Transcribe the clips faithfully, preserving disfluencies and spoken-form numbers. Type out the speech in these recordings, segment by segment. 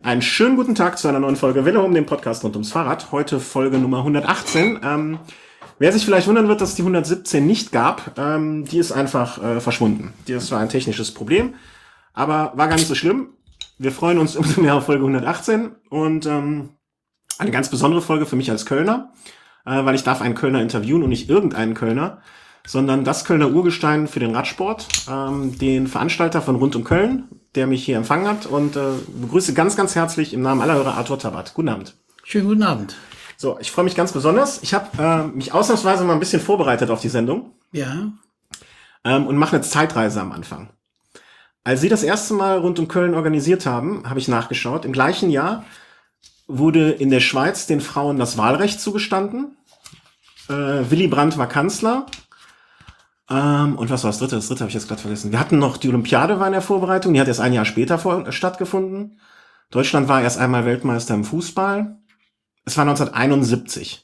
Einen schönen guten Tag zu einer neuen Folge Welle um, dem Podcast rund ums Fahrrad. Heute Folge Nummer hundertachtzehn. Ähm, wer sich vielleicht wundern wird, dass es die hundertsiebzehn nicht gab, ähm, die ist einfach äh, verschwunden. Das war ein technisches Problem, aber war gar nicht so schlimm. Wir freuen uns umso mehr auf Folge hundertachtzehn und ähm, eine ganz besondere Folge für mich als Kölner, äh, weil ich darf einen Kölner interviewen und nicht irgendeinen Kölner, sondern das Kölner Urgestein für den Radsport, ähm, den Veranstalter von Rund um Köln, der mich hier empfangen hat, und äh, begrüße ganz, ganz herzlich im Namen aller Hörer Arthur Tabat. Guten Abend. Schönen guten Abend. So, ich freue mich ganz besonders. Ich habe äh, mich ausnahmsweise mal ein bisschen vorbereitet auf die Sendung. Ja. Ähm, und mache eine Zeitreise am Anfang. Als Sie das erste Mal Rund um Köln organisiert haben, habe ich nachgeschaut. Im gleichen Jahr wurde in der Schweiz den Frauen das Wahlrecht zugestanden. Äh, Willy Brandt war Kanzler. Ähm, und was war das dritte? Das dritte habe ich jetzt gerade vergessen. Wir hatten noch die Olympiade war in der Vorbereitung. Die hat erst ein Jahr später vor, äh, stattgefunden. Deutschland war erst einmal Weltmeister im Fußball. Es war neunzehnhunderteinundsiebzig.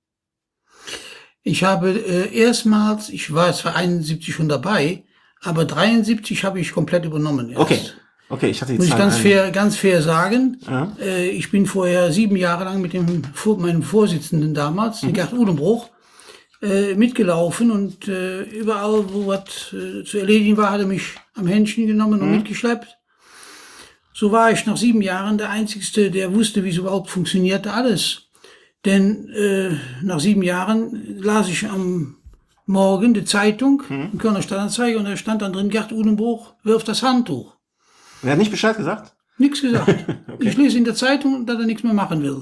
Ich habe äh, erstmals, ich war zwar einundsiebzig schon dabei, aber dreiundsiebzig habe ich komplett übernommen erst. Okay, okay, ich hatte die Muss ich Zahl ganz ein- fair, ganz fair sagen. Ja. Äh, ich bin vorher sieben Jahre lang mit dem Vor- meinem Vorsitzenden damals, mhm. Gerd Udenbruch, äh, mitgelaufen und äh, überall, wo was äh, zu erledigen war, hat er mich am Händchen genommen und Mhm. mitgeschleppt. So war ich nach sieben Jahren der Einzigste, der wusste, wie es überhaupt funktionierte alles. Denn äh, nach sieben Jahren las ich am Morgen die Zeitung, Mhm. die Kölner Stadtanzeiger, und da stand dann drin, Gerd Udenbruch wirft das Handtuch. Er hat nicht Bescheid gesagt? Nichts gesagt. Okay. Ich lese in der Zeitung, dass er nichts mehr machen will.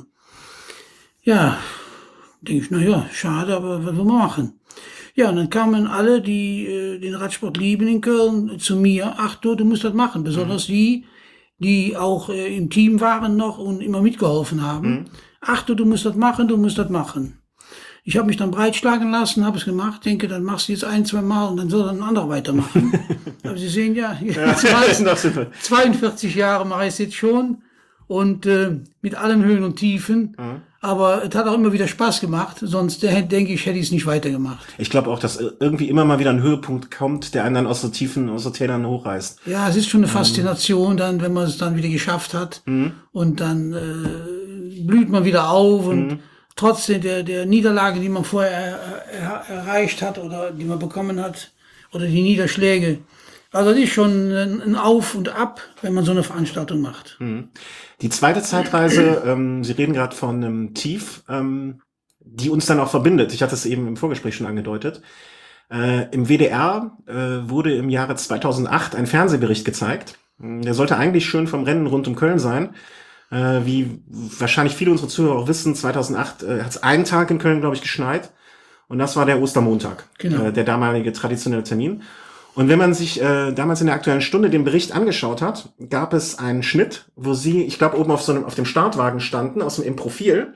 Ja, denke ich, na ja, schade, aber was will man machen? Ja, und dann kamen alle, die äh, den Radsport lieben in Köln, zu mir. Ach du, du musst das machen. Besonders die, die auch äh, im Team waren noch und immer mitgeholfen haben. Mhm. Ach du, du musst das machen, du musst das machen. Ich habe mich dann breitschlagen lassen, habe es gemacht, denke, dann machst du jetzt ein, zwei Mal und dann soll dann ein anderer weitermachen. Aber Sie sehen ja, Ja, zwei- noch super. zweiundvierzig Jahre mache ich es jetzt schon und äh, mit allen Höhen und Tiefen. Mhm. Aber es hat auch immer wieder Spaß gemacht, sonst äh, denke ich, hätte ich es nicht weitergemacht. Ich glaube auch, dass irgendwie immer mal wieder ein Höhepunkt kommt, der einen dann aus so Tiefen, aus so Tälern hochreißt. Ja, es ist schon eine Faszination dann, wenn man es dann wieder geschafft hat. Mhm. Und dann äh, blüht man wieder auf und Mhm. trotz der, der Niederlage, die man vorher er, er, erreicht hat oder die man bekommen hat, oder die Niederschläge. Also das ist schon ein, ein Auf und Ab, wenn man so eine Veranstaltung macht. Mhm. Die zweite Zeitreise, ähm, Sie reden gerade von einem Tief, ähm, die uns dann auch verbindet. Ich hatte es eben im Vorgespräch schon angedeutet. Äh, Im W D R äh, wurde im Jahre zweitausendacht ein Fernsehbericht gezeigt. Der sollte eigentlich schön vom Rennen rund um Köln sein. Äh, wie wahrscheinlich viele unserer Zuhörer auch wissen, zweitausendacht äh, hat es einen Tag in Köln, glaube ich, geschneit. Und das war der Ostermontag, Genau. äh, der damalige traditionelle Termin. Und wenn man sich äh, damals in der Aktuellen Stunde den Bericht angeschaut hat, gab es einen Schnitt, wo Sie, ich glaube, oben auf so einem auf dem Startwagen standen, aus dem im Profil.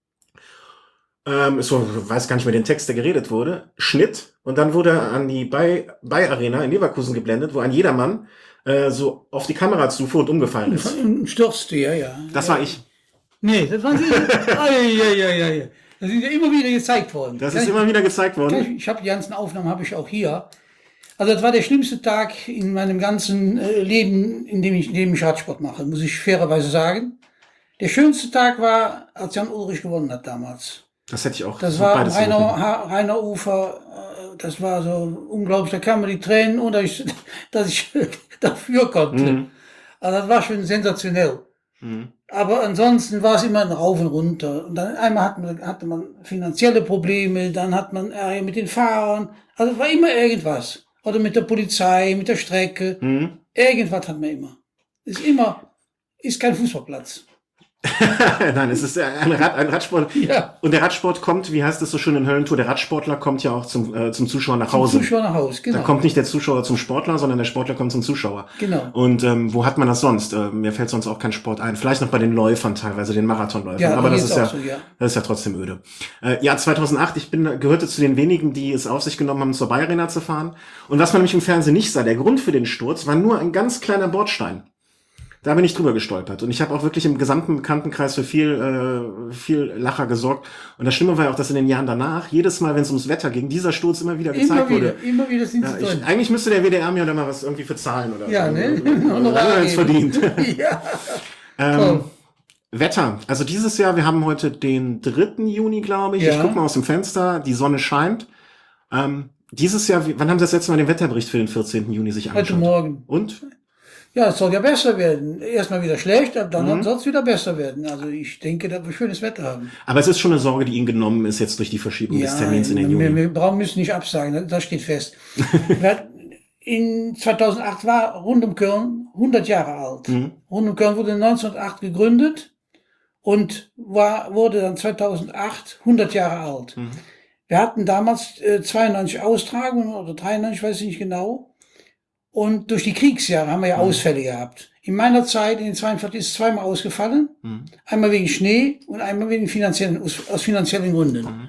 Ähm, so, ich weiß gar nicht mehr den Text, der geredet wurde. Schnitt. Und dann wurde an die Bay, Bay Arena in Leverkusen geblendet, wo ein jedermann äh, so auf die Kamera zufuhr und umgefallen ist. Und stürzte, ja, ja. Das ja. war ich. Nee, das waren Sie. Ai, ai, ai, ai. Das sind ja immer wieder gezeigt worden. Das Kann ist ich- immer wieder gezeigt kann worden. Ich, ich habe die ganzen Aufnahmen, habe ich auch hier. Also das war der schlimmste Tag in meinem ganzen äh, Leben, in dem ich, in dem ich Radsport mache, muss ich fairerweise sagen. Der schönste Tag war, als Jan Ulrich gewonnen hat damals. Das hätte ich auch. Das war am beides so Rheiner, mitnehmen. Ha- Rheiner Ufer, äh, das war so unglaublich, da kamen die Tränen und dass ich, dass ich dafür konnte. Mhm. Also das war schon sensationell. Mhm. Aber ansonsten war es immer ein Rauf und runter. Und dann einmal hat man, hatte man finanzielle Probleme, dann hat man Ärger mit den Fahrern. Also es war immer irgendwas. Oder mit der Polizei, mit der Strecke. Mhm. Irgendwas hat man immer. Ist immer, ist kein Fußballplatz. Nein, es ist ein, Rad, ein Radsport. Ja. Und der Radsport kommt, wie heißt es so schön in Höllentour, der Radsportler kommt ja auch zum, äh, zum Zuschauer nach Hause. Zum Zuschauer nach Hause, genau. Da kommt nicht der Zuschauer zum Sportler, sondern der Sportler kommt zum Zuschauer. Genau. Und ähm, wo hat man das sonst? Äh, mir fällt sonst auch kein Sport ein. Vielleicht noch bei den Läufern teilweise, den Marathonläufern. Ja, aber das jetzt ist ja, auch so, ja. das ist ja trotzdem öde. Äh, ja, zweitausendacht, ich bin gehörte zu den wenigen, die es auf sich genommen haben, zur Bay Arena zu fahren. Und was man nämlich im Fernsehen nicht sah, der Grund für den Sturz war nur ein ganz kleiner Bordstein. Da bin ich drüber gestolpert. Und ich habe auch wirklich im gesamten Bekanntenkreis für viel, äh, viel Lacher gesorgt. Und das Schlimme war ja auch, dass in den Jahren danach, jedes Mal, wenn es ums Wetter ging, dieser Sturz immer wieder gezeigt Immer wieder, wurde. immer wieder sind Ja, sie drin. ich, eigentlich müsste der W D R mir da mal was irgendwie für zahlen oder Ja, so. ne? Und dann haben wir jetzt verdient. Ja. Ähm, Wetter. Also dieses Jahr, wir haben heute den dritten Juni, glaube ich. Ja. Ich gucke mal aus dem Fenster, die Sonne scheint. Ähm, dieses Jahr, wie- wann haben Sie das letzte Mal den Wetterbericht für den vierzehnten Juni sich Heute angeschaut? Morgen. Und? Ja, es soll ja besser werden. Erstmal wieder schlecht, aber dann Mhm. soll es wieder besser werden. Also ich denke, dass wir schönes Wetter haben. Aber es ist schon eine Sorge, die Ihnen genommen ist jetzt durch die Verschiebung des Termins in den wir, Juni. wir brauchen müssen nicht absagen, das steht fest. Wir hatten- in zweitausendacht war Rund um Köln hundert Jahre alt. Mhm. Rund um Köln wurde neunzehnhundertacht gegründet und war, wurde dann zweitausendacht hundert Jahre alt. Mhm. Wir hatten damals äh, zweiundneunzig Austragungen oder dreiundneunzig, weiß ich nicht genau. Und durch die Kriegsjahre haben wir ja Mhm. Ausfälle gehabt. In meiner Zeit, in den zweiundvierzig, ist es zweimal ausgefallen. Mhm. Einmal wegen Schnee und einmal wegen finanziellen, aus, aus finanziellen Gründen. Mhm.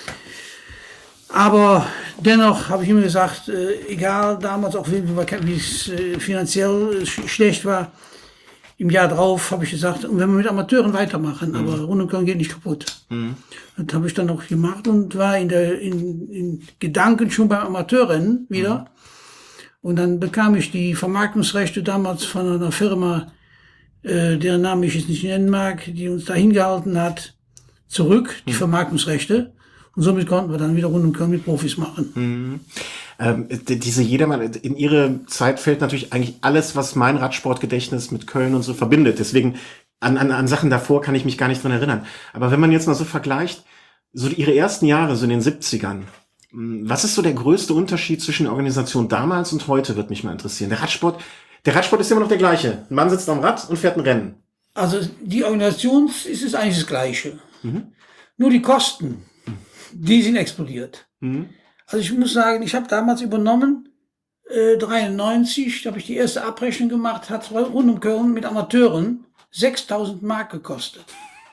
Aber dennoch habe ich immer gesagt, äh, egal damals auch wie, wie es äh, finanziell sch schlecht war, im Jahr drauf habe ich gesagt, und wenn wir mit Amateuren weitermachen, aber Rund um Köln geht nicht kaputt. Mhm. Das habe ich dann auch gemacht und war in der in, in Gedanken schon beim Amateurrennen wieder. Mhm. Und dann bekam ich die Vermarktungsrechte damals von einer Firma, äh, deren Namen ich jetzt nicht nennen mag, die uns da hingehalten hat, zurück, die Vermarktungsrechte. Und somit konnten wir dann wieder Rund um Köln mit Profis machen. Mhm. Ähm, d- diese Jedermann, in Ihre Zeit fällt natürlich eigentlich alles, was mein Radsportgedächtnis mit Köln und so verbindet. Deswegen an, an, an Sachen davor kann ich mich gar nicht dran erinnern. Aber wenn man jetzt mal so vergleicht, so Ihre ersten Jahre, so in den siebzigern, mh, was ist so der größte Unterschied zwischen der Organisation damals und heute, wird mich mal interessieren. Der Radsport, der Radsport ist immer noch der gleiche. Ein Mann sitzt am Rad und fährt ein Rennen. Also die Organisation ist es eigentlich das Gleiche. Mhm. Nur die Kosten, die sind explodiert. Mhm. Also ich muss sagen, ich habe damals übernommen, äh, dreiundneunzig, da habe ich die erste Abrechnung gemacht, hat Rund um Köln mit Amateuren sechstausend Mark gekostet.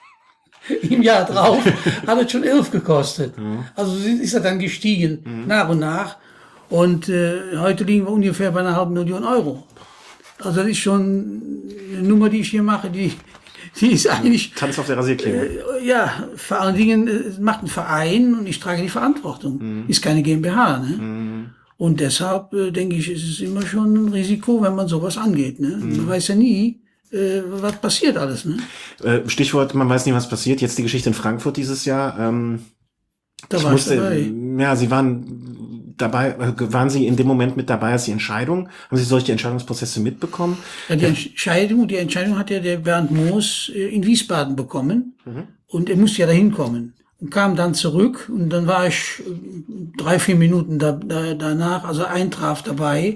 Im Jahr drauf hat es schon elf gekostet. Mhm. Also ist er dann gestiegen, nach und nach. Und äh, heute liegen wir ungefähr bei einer halben Million Euro. Also das ist schon eine Nummer, die ich hier mache, die, die ist eigentlich, Tanz auf der Rasierklinge. äh, ja, vor allen Dingen, äh, es macht ein Verein und ich trage die Verantwortung. Ist keine GmbH, ne? Mhm. Und deshalb äh, denke ich, ist es immer schon ein Risiko, wenn man sowas angeht, ne? Man weiß ja nie, äh, was passiert alles, ne? Äh, Stichwort, man weiß nie, was passiert. Jetzt die Geschichte in Frankfurt dieses Jahr. Ähm, Da ich war ich musste, dabei. ja, Sie waren dabei, äh, waren Sie in dem Moment mit dabei, als die Entscheidung, haben Sie solche Entscheidungsprozesse mitbekommen? Ja, die Entscheidung, die Entscheidung hat ja der Bernd Moos äh, in Wiesbaden bekommen. Und er musste ja dahin kommen. Und kam dann zurück und dann war ich äh, drei, vier Minuten da, da, danach, also eintraf dabei.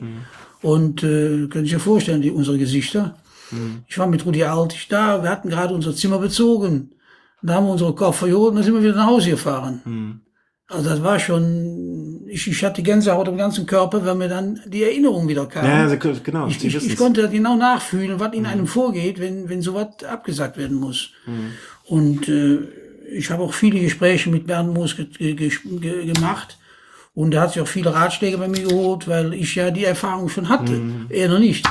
Und äh, können Sie sich ja vorstellen, die, unsere Gesichter. Ich war mit Rudi Altig da, wir hatten gerade unser Zimmer bezogen. Da haben wir unsere Koffer geholt und dann sind wir wieder nach Hause gefahren. Also das war schon, ich, ich hatte Gänsehaut am ganzen Körper, weil mir dann die Erinnerung wieder kam. Ja, Sie, können- genau, Ich, Sie ich, ich wissen's. konnte genau nachfühlen, was in einem vorgeht, wenn, wenn sowas abgesagt werden muss. Und äh, ich habe auch viele Gespräche mit Bernd Moos ge ge ge gemacht. Und er hat sich auch viele Ratschläge bei mir geholt, weil ich ja die Erfahrung schon hatte. Er noch nicht.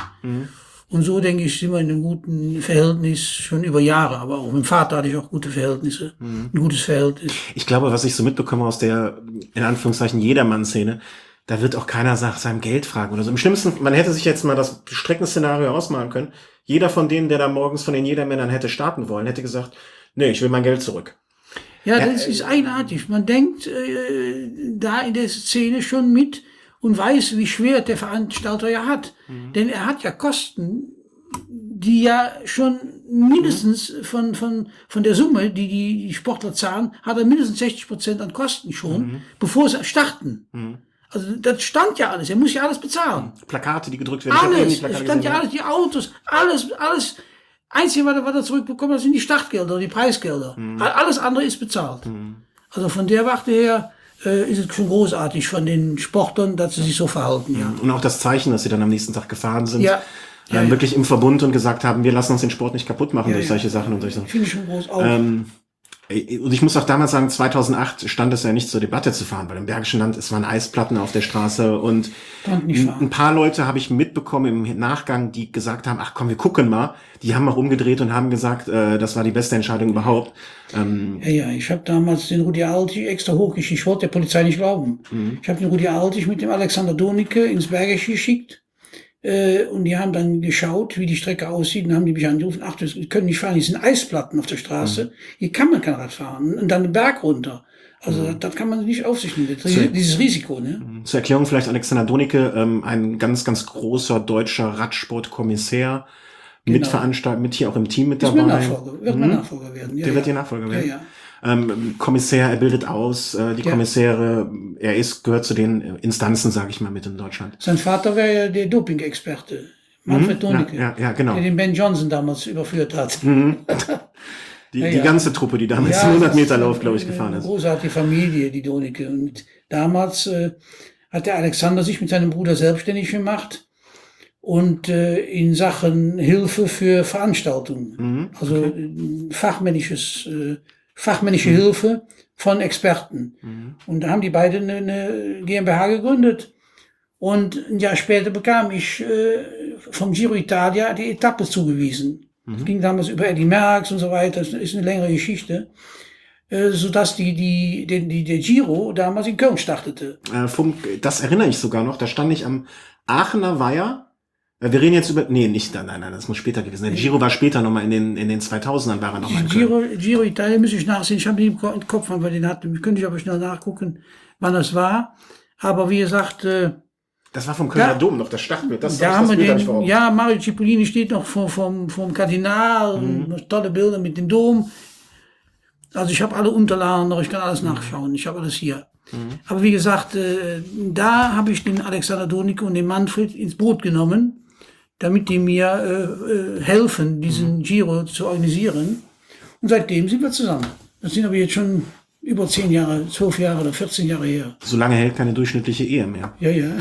Und so, denke ich, sind wir in einem guten Verhältnis schon über Jahre. Aber auch mit dem Vater hatte ich auch gute Verhältnisse. Ein gutes Verhältnis. Ich glaube, was ich so mitbekomme aus der, in Anführungszeichen, Jedermann-Szene, da wird auch keiner nach seinem Geld fragen oder so. Im schlimmsten, man hätte sich jetzt mal das Streckenszenario ausmalen können. Jeder von denen, der da morgens von den Jedermännern hätte starten wollen, hätte gesagt, nee, ich will mein Geld zurück. Ja, das ist eigenartig. Man denkt äh, da in der Szene schon mit und weiß, wie schwer der Veranstalter ja hat. Denn er hat ja Kosten, die ja schon mindestens von, von, von der Summe, die die Sportler zahlen, hat er mindestens sechzig Prozent an Kosten schon, bevor sie starten. Also das stand ja alles, er muss ja alles bezahlen. Plakate, die gedrückt werden. Ich hab eben die Alles, es Plakate stand ja gesehen. alles, die Autos, alles, alles. Einzige, was er, was er zurückbekommt, das sind die Startgelder, die Preisgelder. Alles andere ist bezahlt. Also von der Warte her äh, ist es schon großartig von den Sportlern, dass sie sich so verhalten. Ja, Und auch das Zeichen, dass sie dann am nächsten Tag gefahren sind. ja. ähm, ja, ja. wirklich im Verbund und gesagt haben, wir lassen uns den Sport nicht kaputt machen Ja, durch ja. solche Sachen und solche Sachen. Finde ich schon groß auch. Ähm, und ich muss auch damals sagen, zweitausendacht stand es ja nicht zur Debatte zu fahren, weil im Bergischen Land, es waren Eisplatten auf der Straße und Konnte nicht ein, fahren. ein paar Leute habe ich mitbekommen im Nachgang, die gesagt haben, ach komm, wir gucken mal. Die haben auch umgedreht und haben gesagt, äh, das war die beste Entscheidung überhaupt. Ähm, Ja, ja, ich habe damals den Rudi Altig extra hochgeschickt. Ich wollte der Polizei nicht glauben. Ich habe den Rudi Altig mit dem Alexander Donicke ins Bergische geschickt. Äh, und die haben dann geschaut, wie die Strecke aussieht, und haben die mich angerufen, ach, das können nicht fahren, die sind Eisplatten auf der Straße, mhm. hier kann man kein Rad fahren. Und dann den Berg runter. Also mhm. das kann man nicht auf sich nehmen, das, dieses Risiko. Ne? Zur Erklärung vielleicht Alexander Donicke, ähm, ein ganz, ganz großer deutscher Radsportkommissär, genau. Mitveranstalter, mit hier auch im Team mit ist dabei. Mein Nachfolger, wird mhm. mein Nachfolger werden. Ja, Der ja. wird Ihr Nachfolger werden. Ja, ja. Ähm, Kommissär, er bildet aus, äh, die ja. Kommissäre, er ist, gehört zu den Instanzen, sage ich mal, mit in Deutschland. Sein Vater wäre ja der Doping-Experte, Manfred mhm. Donicke, ja, ja, ja, genau. der den Ben Johnson damals überführt hat. Mhm. Die, ja, die ja. ganze Truppe, die damals ja, hundert Meter Lauf, glaube ich, gefahren ist. Großartige Familie, die Donicke. Und damals äh, hat der Alexander sich mit seinem Bruder selbstständig gemacht und äh, in Sachen Hilfe für Veranstaltungen, mhm. also okay. fachmännisches äh, fachmännische mhm. Hilfe von Experten. Mhm. Und da haben die beiden eine, eine GmbH gegründet. Und ein Jahr später bekam ich äh, vom Giro Italia die Etappe zugewiesen. Mhm. Das ging damals über Eddy Merckx und so weiter. Das ist eine längere Geschichte. Äh, sodass die, die, die, die, der Giro damals in Köln startete. Äh, vom, das erinnere ich sogar noch. Da stand ich am Aachener Weiher. Wir reden jetzt über, nee, nicht, nein, nein, das muss später gewesen sein. Der Giro war später nochmal in den, in den zweitausendern war er nochmal in Köln. Giro, Giro Italia muss ich nachsehen. Ich habe den im Kopf, weil den hatte. Könnte ich aber schnell nachgucken, wann das war. Aber wie gesagt, äh, das war vom Kölner da, Dom noch, das Startbild. Das, da das haben das wir den, ja, Mario Cipollini steht noch vom, vom, vom Kardinal, mhm. tolle Bilder mit dem Dom. Also ich habe alle Unterlagen noch, ich kann alles nachschauen. Ich habe alles hier. Mhm. Aber wie gesagt, äh, da habe ich den Alexander Donicke und den Manfred ins Boot genommen, damit die mir äh, helfen, diesen mhm. Giro zu organisieren. Und seitdem sind wir zusammen. Das sind aber jetzt schon über zehn Jahre, zwölf Jahre oder vierzehn Jahre her. So lange hält keine durchschnittliche Ehe mehr. Ja, ja.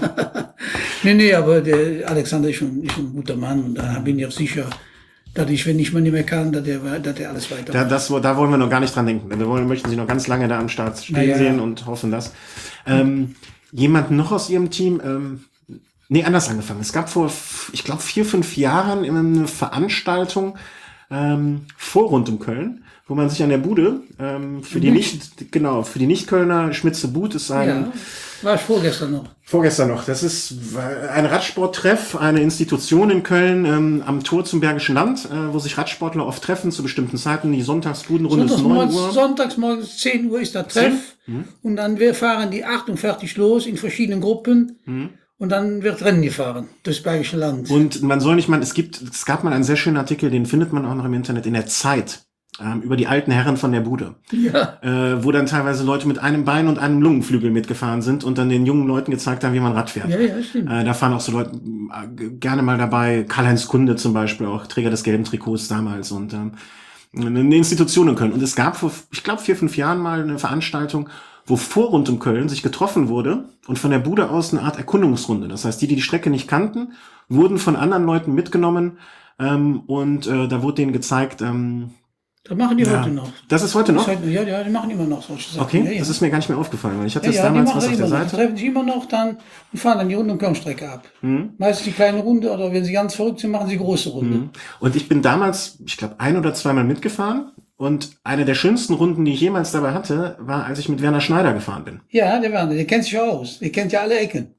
nee, nee, aber der Alexander ist schon, ist ein guter Mann. Und da bin ich auch sicher, dass ich, wenn ich mal nicht mehr kann, dass der, dass der alles weitermacht. Da, das, da wollen wir noch gar nicht dran denken. Wir wollen, möchten Sie noch ganz lange da am Start stehen ja. sehen und hoffen, dass. Ähm, jemand noch aus Ihrem Team... Ähm, Nee, anders angefangen. Es gab vor, ich glaube, vier, fünf Jahren eine Veranstaltung ähm, vor rund um Köln, wo man sich an der Bude ähm, für die nicht, genau, für die Nicht-Kölner, Schmitze Bud ist ein... Ja, war ich vorgestern noch. Vorgestern noch. Das ist ein Radsporttreff, eine Institution in Köln ähm, am Tor zum Bergischen Land, äh, wo sich Radsportler oft treffen zu bestimmten Zeiten. Die Sonntagsbudenrunde ist neun Uhr. Sonntags morgens zehn Uhr ist der Treff. Mhm. Und dann wir fahren die achtundvierzig los in verschiedenen Gruppen. Mhm. Und dann wird Rennen gefahren durchs Bergische Land. Und man soll nicht mal, es gibt, es gab mal einen sehr schönen Artikel, den findet man auch noch im Internet, in der Zeit, ähm, über die alten Herren von der Bude. Ja. Äh, wo dann teilweise Leute mit einem Bein und einem Lungenflügel mitgefahren sind und dann den jungen Leuten gezeigt haben, wie man Rad fährt. Ja, ja, stimmt. Äh, da fahren auch so Leute äh, gerne mal dabei, Karl-Heinz Kunde zum Beispiel, auch Träger des gelben Trikots damals und ähm, eine Institution in Köln. Und es gab vor, ich glaube, vier, fünf Jahren mal eine Veranstaltung, wo vor rund um Köln sich getroffen wurde und von der Bude aus eine Art Erkundungsrunde. Das heißt, die, die die Strecke nicht kannten, wurden von anderen Leuten mitgenommen ähm, und äh, da wurde denen gezeigt... Ähm, das machen die ja, heute noch. Das ist heute noch? Das ist halt, ja, ja, die machen immer noch solche Sachen. Okay, ja, ja. Das ist mir gar nicht mehr aufgefallen, weil ich hatte ja, das ja, damals was auf der immer Seite. Noch. Die treffen sich immer noch dann und fahren dann die Rund- und Köln-Strecke ab. Mhm. Meistens die kleine Runde oder wenn sie ganz verrückt sind, machen sie große Runde. Mhm. Und ich bin damals, ich glaube, ein oder zweimal mitgefahren. Und eine der schönsten Runden, die ich jemals dabei hatte, war, als ich mit Werner Schneider gefahren bin. Ja, der Werner, der kennt sich aus. Der kennt ja alle Ecken.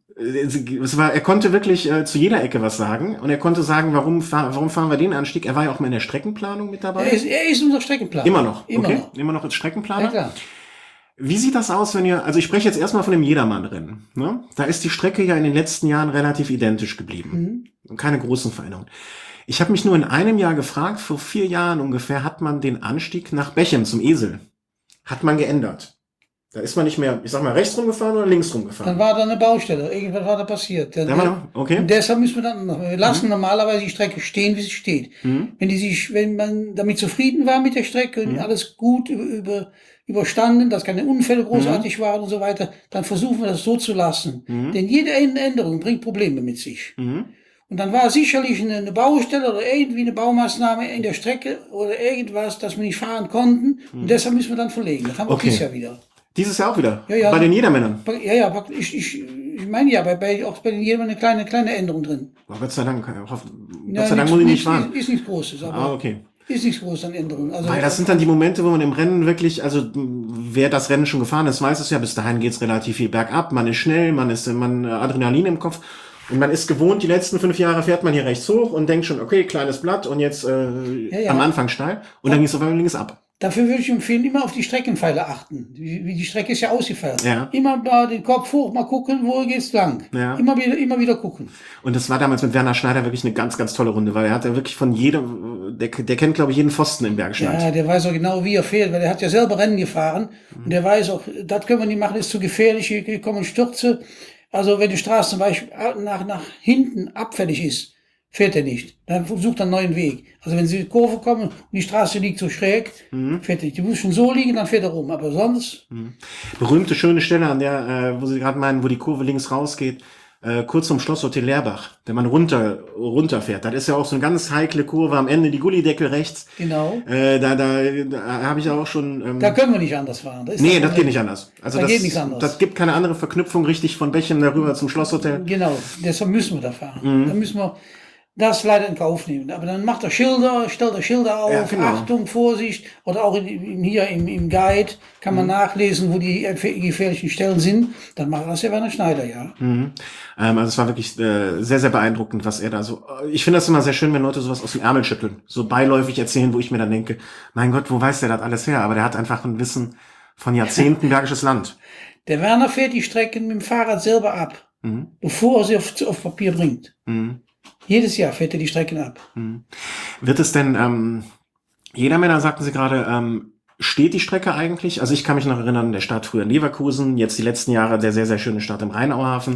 Es war, er konnte wirklich äh, zu jeder Ecke was sagen. Und er konnte sagen, warum, fahr, warum fahren wir den Anstieg. Er war ja auch mal in der Streckenplanung mit dabei. Er ist, er ist unser Streckenplaner. Immer noch, Immer okay. noch. Immer noch als Streckenplaner. Ja, klar. Wie sieht das aus, wenn ihr, also ich spreche jetzt erstmal von dem Jedermann-Rennen. Ne? Da ist die Strecke ja in den letzten Jahren relativ identisch geblieben. Mhm. Keine großen Veränderungen. Ich habe mich nur in einem Jahr gefragt, vor vier Jahren ungefähr hat man den Anstieg nach Bechem zum Esel. Hat man geändert. Da ist man nicht mehr, ich sag mal, rechts rumgefahren oder links rumgefahren. Dann war da eine Baustelle, irgendwas war da passiert. Dann, da war, okay. Und deshalb müssen wir dann noch, wir lassen mhm. normalerweise die Strecke stehen, wie sie steht. Mhm. Wenn die sich, wenn man damit zufrieden war mit der Strecke und mhm. alles gut über, über, überstanden, dass keine Unfälle großartig mhm. waren und so weiter, dann versuchen wir das so zu lassen. Mhm. Denn jede Änderung bringt Probleme mit sich. Mhm. Und dann war sicherlich eine Baustelle oder irgendwie eine Baumaßnahme in der Strecke oder irgendwas, dass wir nicht fahren konnten. Mhm. Und deshalb müssen wir dann verlegen. Das haben wir okay. dieses Jahr wieder. Dieses Jahr auch wieder? Ja, ja. Bei den Jedermännern? Bei, ja, ja. Ich, ich, ich meine ja, bei, bei, auch bei den Jedermännern eine kleine, kleine Änderung drin. Oh, Gott sei Dank. Hoff, ja, Gott sei Dank muss ich nicht fahren. Ist, ist nichts Großes. Aber ah, okay. Ist nichts Großes an Änderungen. Also, weil das sind dann die Momente, wo man im Rennen wirklich, also wer das Rennen schon gefahren ist, weiß es ja, bis dahin geht's relativ viel bergab. Man ist schnell, man ist man Adrenalin im Kopf. Und man ist gewohnt, die letzten fünf Jahre fährt man hier rechts hoch und denkt schon, okay, kleines Blatt und jetzt äh, Ja, ja. am Anfang steil. Und dann ging es auf einmal links ab. Dafür würde ich empfehlen, immer auf die Streckenpfeiler achten. Wie, wie die Strecke ist ja ausgefeilt. Ja. Immer mal den Kopf hoch, mal gucken, wo geht's lang. Ja. Immer wieder, immer wieder gucken. Und das war damals mit Werner Schneider wirklich eine ganz, ganz tolle Runde, weil er hat ja wirklich von jedem, der, der kennt, glaube ich, jeden Pfosten im Bergschneid. Ja, der weiß auch genau, wie er fährt, weil er hat ja selber Rennen gefahren. Mhm. Und der weiß auch, das können wir nicht machen, ist zu gefährlich, hier kommen Stürze. Also wenn die Straße zum Beispiel nach, nach hinten abfällig ist, fährt er nicht. Dann sucht er einen neuen Weg. Also wenn sie in die Kurve kommen und die Straße liegt so schräg, mhm. fährt er nicht. Die muss schon so liegen, dann fährt er rum. Aber sonst... Mhm. Berühmte, schöne Stelle, an der, äh, wo Sie gerade meinen, wo die Kurve links rausgeht, äh, kurz zum Schlosshotel Leerbach, wenn man runter runterfährt. Das ist ja auch so eine ganz heikle Kurve, am Ende die Gullideckel rechts. Genau. Äh, da da, da habe ich auch schon... Ähm, da können wir nicht anders fahren. Da nee, das, das geht nicht anders. Also da das, geht nichts anders. Das gibt keine andere Verknüpfung richtig von Bechem darüber zum Schlosshotel. Genau, deshalb müssen wir da fahren. Mhm. Da müssen wir das leider in Kauf nehmen. Aber dann macht er Schilder, stellt er Schilder auf, ja, genau. Achtung, Vorsicht. Oder auch in, in, hier im, im Guide kann man mhm. nachlesen, wo die gefährlichen Stellen sind. Dann macht das ja Werner Schneider, ja. Mhm. Ähm, also es war wirklich äh, sehr, sehr beeindruckend, was er da so... Ich finde das immer sehr schön, wenn Leute sowas aus dem Ärmel schütteln. So beiläufig erzählen, wo ich mir dann denke, mein Gott, wo weiß der das alles her? Aber der hat einfach ein Wissen von Jahrzehnten Bergisches Land. Der Werner fährt die Strecken mit dem Fahrrad selber ab, mhm. bevor er sie auf, auf Papier bringt. Mhm. Jedes Jahr fährt er die Strecken ab. Mhm. Wird es denn, ähm, jeder Männer, sagten Sie gerade, ähm, steht die Strecke eigentlich? Also ich kann mich noch erinnern, der Start früher in Leverkusen, jetzt die letzten Jahre der sehr, sehr schöne Start im Rheinauhafen.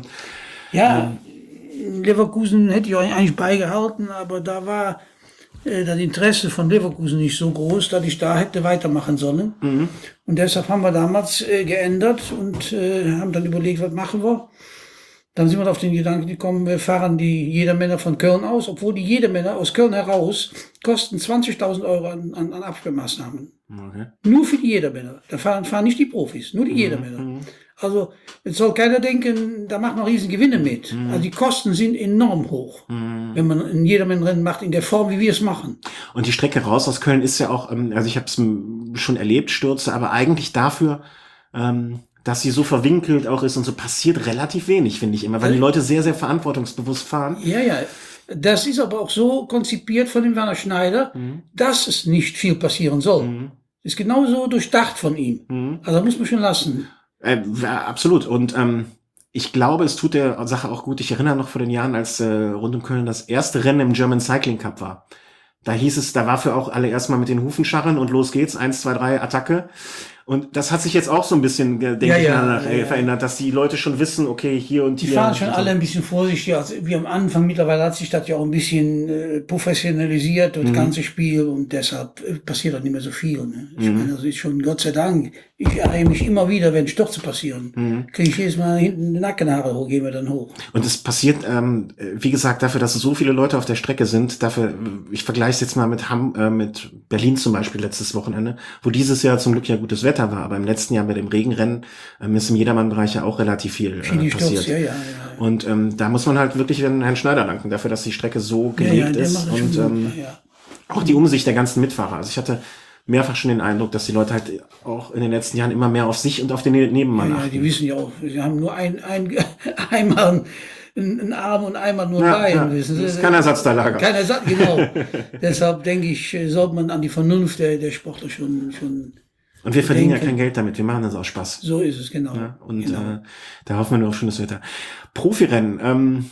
Ja, ähm, Leverkusen hätte ich eigentlich beigehalten, aber da war äh, das Interesse von Leverkusen nicht so groß, dass ich da hätte weitermachen sollen. Mhm. Und deshalb haben wir damals äh, geändert und äh, haben dann überlegt, was machen wir. Dann sind wir auf den Gedanken gekommen, wir fahren die Jedermänner von Köln aus, obwohl die Jedermänner aus Köln heraus kosten zwanzigtausend Euro an, an, an Absperrmaßnahmen. Okay. Nur für die Jedermänner. Da fahren, fahren nicht die Profis, nur die mhm. Jedermänner. Mhm. Also jetzt soll keiner denken, da macht man riesen Gewinne mit. Mhm. Also die Kosten sind enorm hoch, mhm. wenn man ein Jedermann-Rennen macht in der Form, wie wir es machen. Und die Strecke raus aus Köln ist ja auch, also ich habe es schon erlebt, Stürze, aber eigentlich dafür... Ähm dass sie so verwinkelt auch ist und so, passiert relativ wenig, finde ich immer, weil die Leute sehr, sehr verantwortungsbewusst fahren. Ja, ja. Das ist aber auch so konzipiert von dem Werner Schneider, mhm. dass es nicht viel passieren soll. Mhm. Ist genauso durchdacht von ihm. Mhm. Also muss man schon lassen. Äh, ja, absolut. Und ähm, ich glaube, es tut der Sache auch gut. Ich erinnere noch vor den Jahren, als äh, rund um Köln das erste Rennen im German Cycling Cup war. Da hieß es, da war für auch alle erstmal mit den Hufen scharren und los geht's, eins, zwei, drei, Attacke. Und das hat sich jetzt auch so ein bisschen, denke ja, ich, ja, danach, äh, ja, verändert, dass die Leute schon wissen, okay, hier und die hier. Die fahren schon so. alle ein bisschen vorsichtig, also wie am Anfang. Mittlerweile hat sich das ja auch ein bisschen äh, professionalisiert, das mhm. ganze Spiel, und deshalb äh, passiert auch nicht mehr so viel. Ne? Ich mhm. meine, das ist schon, Gott sei Dank, ich ärgere mich immer wieder, wenn Stürze passieren. Mhm. Kriege ich jedes Mal hinten die Nackenhaare hoch, gehen wir dann hoch. Und es passiert, ähm, wie gesagt, dafür, dass so viele Leute auf der Strecke sind, dafür, ich vergleiche es jetzt mal mit Ham, äh, mit Berlin zum Beispiel letztes Wochenende, wo dieses Jahr zum Glück ja gutes Wetter war, aber im letzten Jahr bei dem Regenrennen ähm, ist im Jedermann-Bereich ja auch relativ viel äh, passiert. Ja, ja, ja, ja. Und ähm, da muss man halt wirklich Herrn Schneider danken dafür, dass die Strecke so gelegt ja, ja, ist und ähm, ja, ja. auch die Umsicht der ganzen Mitfahrer. Also ich hatte mehrfach schon den Eindruck, dass die Leute halt auch in den letzten Jahren immer mehr auf sich und auf den Nebenmann ja, achten. Ja, die wissen ja auch, sie haben nur ein, ein einmal einen Arm und einmal nur ja, Bein. Ja, das ist kein Ersatzteillager. Kein Ersatz, genau. Deshalb denke ich, sollte man an die Vernunft der, der Sportler schon, schon und wir verdienen denken. Ja kein Geld damit, wir machen das aus Spaß. So ist es, genau. Ja, und genau. Äh, da hoffen wir nur auf schönes Wetter. Profirennen. Ähm,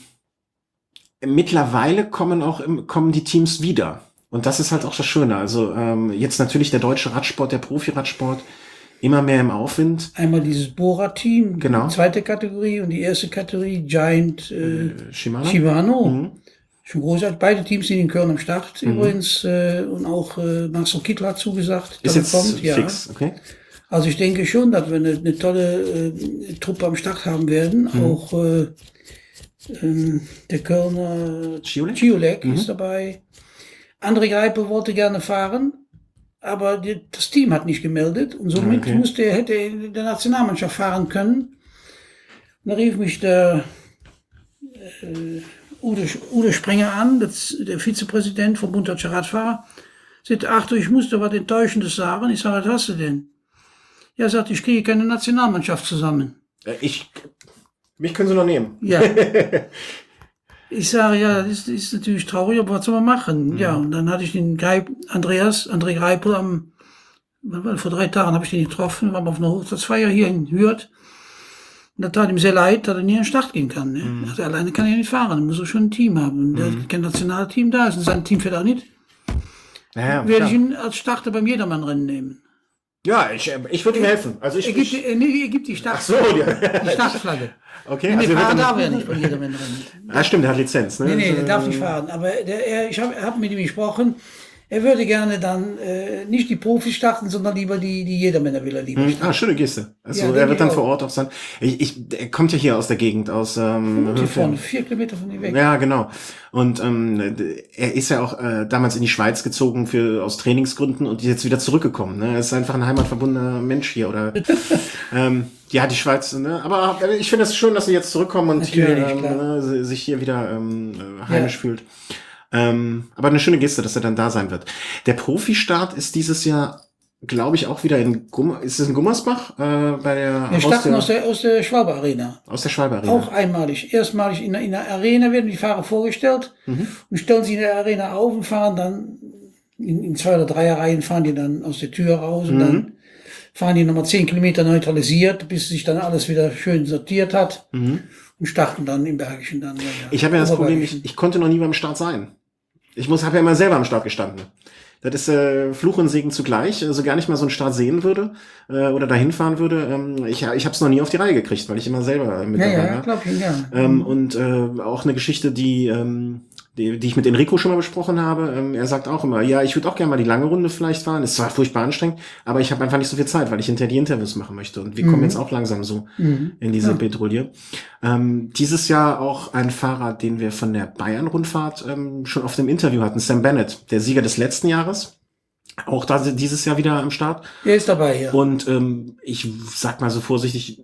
mittlerweile kommen auch im, kommen die Teams wieder. Und das ist halt auch das Schöne. Also ähm, jetzt natürlich der deutsche Radsport, der Profi-Radsport, immer mehr im Aufwind. Einmal dieses Bora-Team, genau. Die zweite Kategorie, und die erste Kategorie Giant äh, äh, Shimano. Shimano. Mhm. Schon großartig. Beide Teams sind in Köln am Start mhm. übrigens. Äh, und auch äh, Marcel Kittler hat zugesagt, ist dass er kommt. Ja. Fix, okay. Also ich denke schon, dass wir eine, eine tolle äh, Truppe am Start haben werden. Mhm. Auch äh, ähm, der Kölner Ciolek mhm. ist dabei. André Greipel wollte gerne fahren, aber die, das Team hat nicht gemeldet. Und somit okay. musste, hätte er in der Nationalmannschaft fahren können. Und da rief mich der äh, Ude, Ude Sprenger an, das, der Vizepräsident vom Bund Deutscher Radfahrer. Sagte, Arthur, ich muss dir was Enttäuschendes sagen. Ich sage, was hast du denn? Ja, er sagt, ich kriege keine Nationalmannschaft zusammen. Ich, mich können Sie noch nehmen. Ja. Ich sage, ja, das ist, ist natürlich traurig, aber was soll man machen? Mhm. Ja, und dann hatte ich den Greip, Andreas, André Greipel am, vor drei Tagen habe ich den getroffen, waren wir auf einer Hochzeitsfeier hier in Hürth. Und das tat ihm sehr leid, dass er nie an den Start gehen kann. Ne? Mhm. Also alleine kann er ja nicht fahren, er muss auch schon ein Team haben. Und der mhm. kein Nationalteam da ist und sein Team fährt auch nicht. Ja, ja, werde ich ihn als Starter beim Jedermann-Rennen nehmen. Ja, ich, ich würde ihm helfen. Also ich, er, gibt, ich, nee, er gibt die Start, ach so, die, die Startflagge. Okay, nee, also fahren darf er nicht von Jedermann-Rennen. Ah, stimmt, der hat Lizenz, ne? Nee, nee, der darf nicht fahren. Aber der, er, ich habe hab mit ihm gesprochen. Er würde gerne dann äh, nicht die Profis starten, sondern lieber die, die Jedermänner will er lieber starten. Ah, schöne Geste. Also ja, er wird dann auch vor Ort auch sein. Ich, ich, er kommt ja hier aus der Gegend, aus ähm, hier vorne, vier Kilometer von hier weg. Ja, genau. Und ähm, er ist ja auch äh, damals in die Schweiz gezogen für aus Trainingsgründen und ist jetzt wieder zurückgekommen. Ne? Er ist einfach ein heimatverbundener Mensch hier. Oder ähm, ja, die Schweiz, ne? Aber ich finde es schön, dass sie jetzt zurückkommen und hier, ähm, ne, sich hier wieder ähm, heimisch ja. fühlt. Ähm, aber eine schöne Geste, dass er dann da sein wird. Der Profistart ist dieses Jahr, glaube ich, auch wieder in Gum ist es in Gummersbach? Äh, bei der, Wir starten aus der, aus der Schwalbe Arena. Aus der Schwalbe Arena. Auch einmalig. Erstmalig in, in der Arena werden die Fahrer vorgestellt mhm. und stellen sie in der Arena auf und fahren dann in, in zwei oder drei Reihen fahren die dann aus der Tür raus und mhm. dann fahren die nochmal zehn Kilometer neutralisiert, bis sich dann alles wieder schön sortiert hat mhm. und starten dann im Bergischen dann. Ja, ich habe ja das Problem, ich, ich konnte noch nie beim Start sein. Ich muss, habe ja immer selber am Start gestanden. Das ist äh, Fluch und Segen zugleich. Also gar nicht mal so einen Start sehen würde äh, oder dahin fahren würde. Ähm, ich ich habe es noch nie auf die Reihe gekriegt, weil ich immer selber mit dabei war. Ja, ja, glaub ich, ja. Ähm, und äh, auch eine Geschichte, die, ähm, die die ich mit Enrico schon mal besprochen habe. Ähm, er sagt auch immer, ja, ich würde auch gerne mal die lange Runde vielleicht fahren. Ist zwar furchtbar anstrengend, aber ich habe einfach nicht so viel Zeit, weil ich hinterher die Interviews machen möchte. Und wir mhm. kommen jetzt auch langsam so mhm. in diese ja. Petrouille. Ähm, dieses Jahr auch ein Fahrer, den wir von der Bayern-Rundfahrt ähm, schon auf dem Interview hatten, Sam Bennett, der Sieger des letzten Jahres. Auch da dieses Jahr wieder am Start. Er ist dabei, ja. Und ähm, ich sag mal so vorsichtig,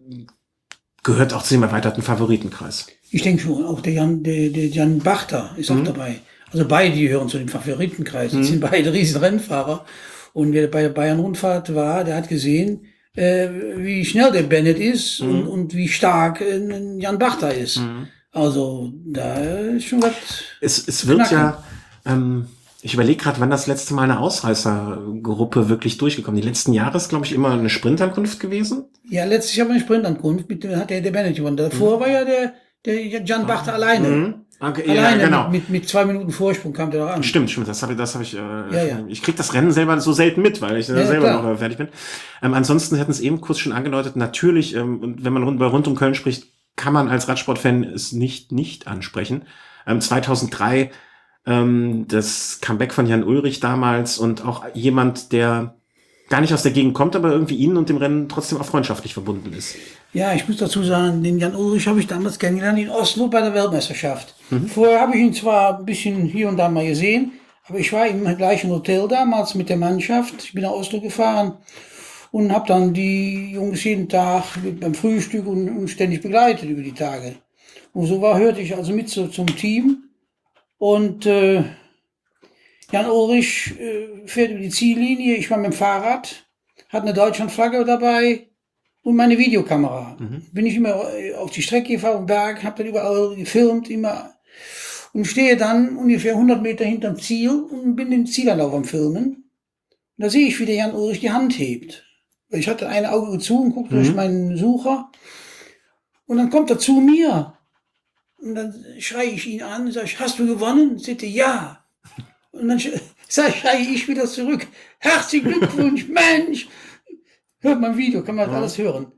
gehört auch zu dem erweiterten Favoritenkreis. Ich denke schon, auch der Jan, der, der Jan Bachter ist mhm. auch dabei. Also beide gehören zu dem Favoritenkreis. Mhm. Das sind beide riesen Rennfahrer. Und wer bei der Bayern-Rundfahrt war, der hat gesehen, äh, wie schnell der Bennett ist mhm. und, und wie stark äh, Jan Bachter ist. Mhm. Also da ist schon was. Es, es wird knacken. ja, ähm, ich überlege gerade, wann das letzte Mal eine Ausreißergruppe wirklich durchgekommen. Die letzten Jahre ist, glaube ich, immer eine Sprintankunft gewesen. Ja, letztes Jahr war eine Sprintankunft, mit dem hat der, der Bennett gewonnen. Davor mhm. war ja der, der Jan Bachter ah. alleine. Mhm. Okay, alleine ja, genau. mit, mit, mit zwei Minuten Vorsprung kam der da an. Stimmt, stimmt. Das habe ich, das habe ich. Äh, ja, ja. Ich krieg das Rennen selber so selten mit, weil ich äh, ja, selber klar. noch äh, fertig bin. Ähm, ansonsten hätten es eben kurz schon angedeutet. Natürlich, ähm, und wenn man rund, bei rund um Köln spricht, kann man als Radsportfan es nicht nicht ansprechen. Ähm, zweitausenddrei ähm, das Comeback von Jan Ullrich damals und auch jemand, der gar nicht aus der Gegend kommt, aber irgendwie Ihnen und dem Rennen trotzdem auch freundschaftlich verbunden ist. Ja, ich muss dazu sagen, den Jan Ullrich habe ich damals kennengelernt in Oslo bei der Weltmeisterschaft. Mhm. Vorher habe ich ihn zwar ein bisschen hier und da mal gesehen, aber ich war im gleichen Hotel damals mit der Mannschaft. Ich bin nach Oslo gefahren und habe dann die Jungs jeden Tag beim Frühstück und, und ständig begleitet über die Tage. Und so war, hörte ich also mit so, zum Team. Und äh, Jan Ullrich äh, fährt über die Ziellinie, ich war mit dem Fahrrad, hat eine Deutschlandflagge dabei und meine Videokamera. Mhm. Bin ich immer auf die Strecke gefahren, auf den Berg, habe dann überall gefilmt, immer. Und stehe dann ungefähr hundert Meter hinterm Ziel und bin den Zielanlauf am Filmen. Und da sehe ich, wie der Jan Ullrich die Hand hebt. Ich hatte ein Auge zu und guckte mhm. durch meinen Sucher. Und dann kommt er zu mir. Und dann schreie ich ihn an und sage, hast du gewonnen? Sagt er, ja. Und dann schreie ich wieder zurück, herzlichen Glückwunsch, Mensch. Hört man im Video, kann man ja. alles hören.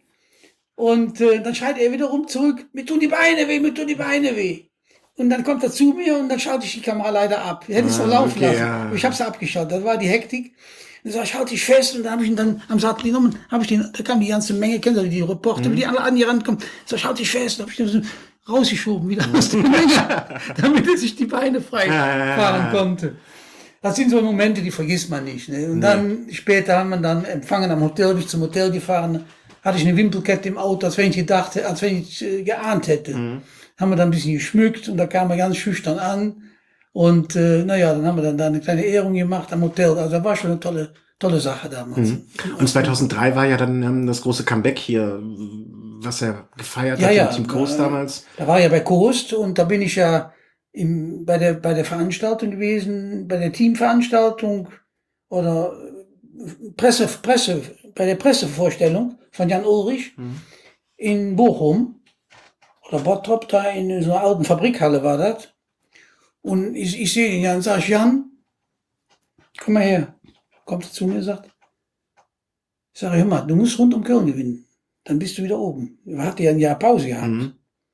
Und äh, dann schreit er wiederum zurück, mir tun die Beine weh, mir tun die Beine weh. Und dann kommt er zu mir und dann schalte ich die Kamera leider ab. Ich hätte es ah, noch laufen okay, lassen, ja. ich habe es abgeschaltet. Das war die Hektik. Dann sag ich, halt dich fest. Und dann habe ich ihn dann am Sattel genommen, habe ich den, da kam die ganze Menge, kennt ihr die Reporter, mhm. die alle an die Rand kommen. Sag ich, halt dich fest. Dann habe ich den so rausgeschoben wieder aus der Menge, damit er sich die Beine frei fahren konnte. Das sind so Momente, die vergisst man nicht. Ne? Und nee. dann später haben wir dann empfangen am Hotel, bin ich zum Hotel gefahren, hatte ich eine Wimpelkette im Auto, als wenn ich gedacht, als wenn ich äh, geahnt hätte. Mhm. Haben wir dann ein bisschen geschmückt und da kam er ganz schüchtern an. Und äh, naja, dann haben wir dann da eine kleine Ehrung gemacht am Hotel. Also das war schon eine tolle, tolle Sache damals. Mhm. Und zweitausenddrei war ja dann ähm, das große Comeback hier, was er gefeiert ja, hat ja, mit Team Coast damals. Da war ja bei Coast und da bin ich ja im, bei der, bei der Veranstaltung gewesen, bei der Teamveranstaltung oder Presse, Presse, bei der Pressevorstellung von Jan Ulrich mhm. in Bochum oder Bottrop, da in so einer alten Fabrikhalle war das. Und ich, ich sehe ihn ja und sage, Jan, komm mal her. Kommt er zu mir und sagt, ich sage, hör mal, du musst rund um Köln gewinnen. Dann bist du wieder oben. Er hatte ja ein Jahr Pause gehabt. Mhm.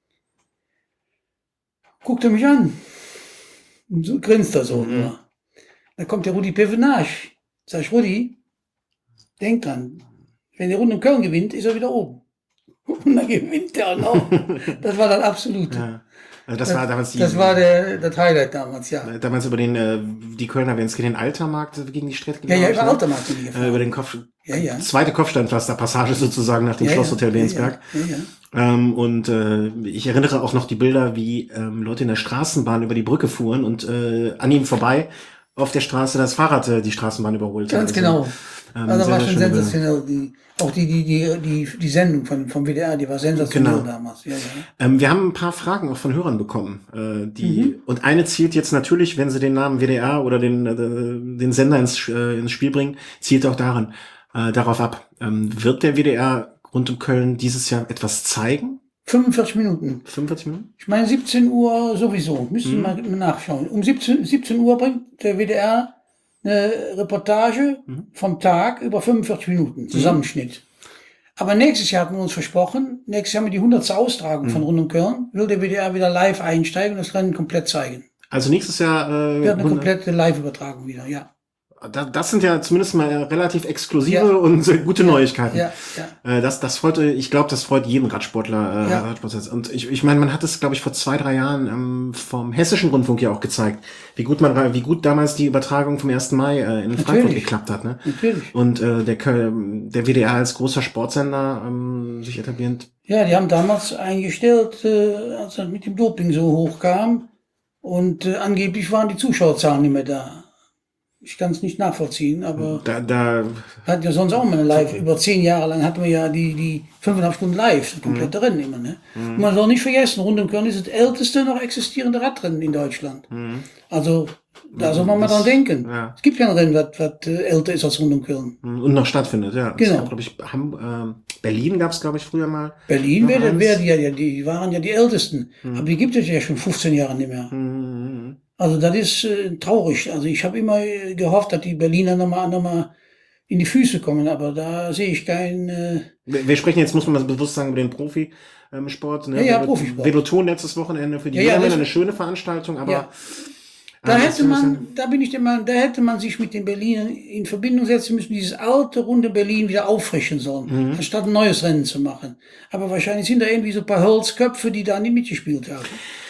Guckt er mich an. Und so grinst er so. Mhm. Dann kommt der Rudi Pevenage. Sag ich, Rudi, denk dran, wenn der rund um Köln gewinnt, ist er wieder oben. Und dann gewinnt er auch noch. Das war dann absolut. Ja. Also das, das war damals die, das war der, das Highlight damals, ja. Damals über den, äh, die Kölner, wenn es gegen den Altermarkt gegen die Strecke Ja, ja, über Altermarkt bin ich gefahren. Äh, über den Kopf, ja, ja. zweite Kopfsteinpflasterpassage sozusagen nach dem ja, Schlosshotel Lehnsberg. Ja, ja, ja. Ähm, und äh, ich erinnere auch noch die Bilder, wie ähm, Leute in der Straßenbahn über die Brücke fuhren und äh, an ihm vorbei auf der Straße das Fahrrad äh, die Straßenbahn überholt. Ganz also, genau. Ähm, also war schon sensationell. Die, auch die, die, die, die, die Sendung von, vom W D R, die war sensationell genau. damals. Ja, ja. Ähm, wir haben ein paar Fragen auch von Hörern bekommen. Äh, die mhm. Und eine zielt jetzt natürlich, wenn sie den Namen W D R oder den, äh, den Sender ins, äh, ins Spiel bringen, zielt auch daran, äh, darauf ab. Ähm, wird der W D R rund um Köln dieses Jahr etwas zeigen? fünfundvierzig Minuten. fünfundvierzig Minuten? Ich meine siebzehn Uhr sowieso. Müssen wir mhm. mal nachschauen. Um siebzehn, siebzehn Uhr bringt der W D R eine Reportage mhm. vom Tag über fünfundvierzig Minuten, Zusammenschnitt. Mhm. Aber nächstes Jahr hatten wir uns versprochen, nächstes Jahr haben wir die hundertste Austragung mhm. von Rund um Köln, will der W D R wieder live einsteigen und das Rennen komplett zeigen. Also nächstes Jahr... Äh, wird eine komplette Live-Übertragung wieder, ja. Das sind ja zumindest mal relativ exklusive ja. und gute ja. Neuigkeiten. Ja. Ja. Das, das freut, ich glaube, das freut jeden Radsportler. Ja. Radsportler. Und ich, ich meine, man hat es, glaube ich, vor zwei, drei Jahren ähm, vom Hessischen Rundfunk ja auch gezeigt, wie gut man, wie gut damals die Übertragung vom ersten Mai äh, in Natürlich. Frankfurt geklappt hat. Ne? Natürlich. Und äh, der, der W D R als großer Sportsender ähm, sich etablierend. Ja, die haben damals eingestellt, äh, als das mit dem Doping so hochkam und äh, angeblich waren die Zuschauerzahlen nicht mehr da. Ich kann es nicht nachvollziehen, aber da, da hat ja sonst auch mal eine Live. Über zehn Jahre lang hatten wir ja die, die fünfeinhalb Stunden live, das komplette mhm. Rennen immer. Ne? Mhm. Und man soll nicht vergessen, Rund um Köln ist das älteste noch existierende Radrennen in Deutschland. Mhm. Also da soll man das, mal dran denken. Ja. Es gibt kein Rennen, was, was älter ist als Rund um Köln. Und noch stattfindet, ja. Genau. Gab, glaub ich, Ham, äh, Berlin gab es, glaube ich, früher mal. Berlin wäre wär die, ja, die waren ja die ältesten. Mhm. Aber die gibt es ja schon fünfzehn Jahre nicht mehr. Mhm. Also das ist äh, traurig. Also ich habe immer gehofft, dass die Berliner nochmal noch mal in die Füße kommen, aber da sehe ich keinen... Äh wir, wir sprechen jetzt, muss man mal bewusst sagen, über den Profisport. Ne? Ja, ja, Profisport. Veloton letztes Wochenende für die ja, ja, eine schöne Veranstaltung, aber... Ja. Da hätte man, da bin ich der Meinung, da hätte man sich mit den Berlinern in Verbindung setzen müssen, dieses alte, runde Berlin wieder auffrischen sollen, mhm. anstatt ein neues Rennen zu machen. Aber wahrscheinlich sind da irgendwie so ein paar Holzköpfe, die da nicht mitgespielt haben.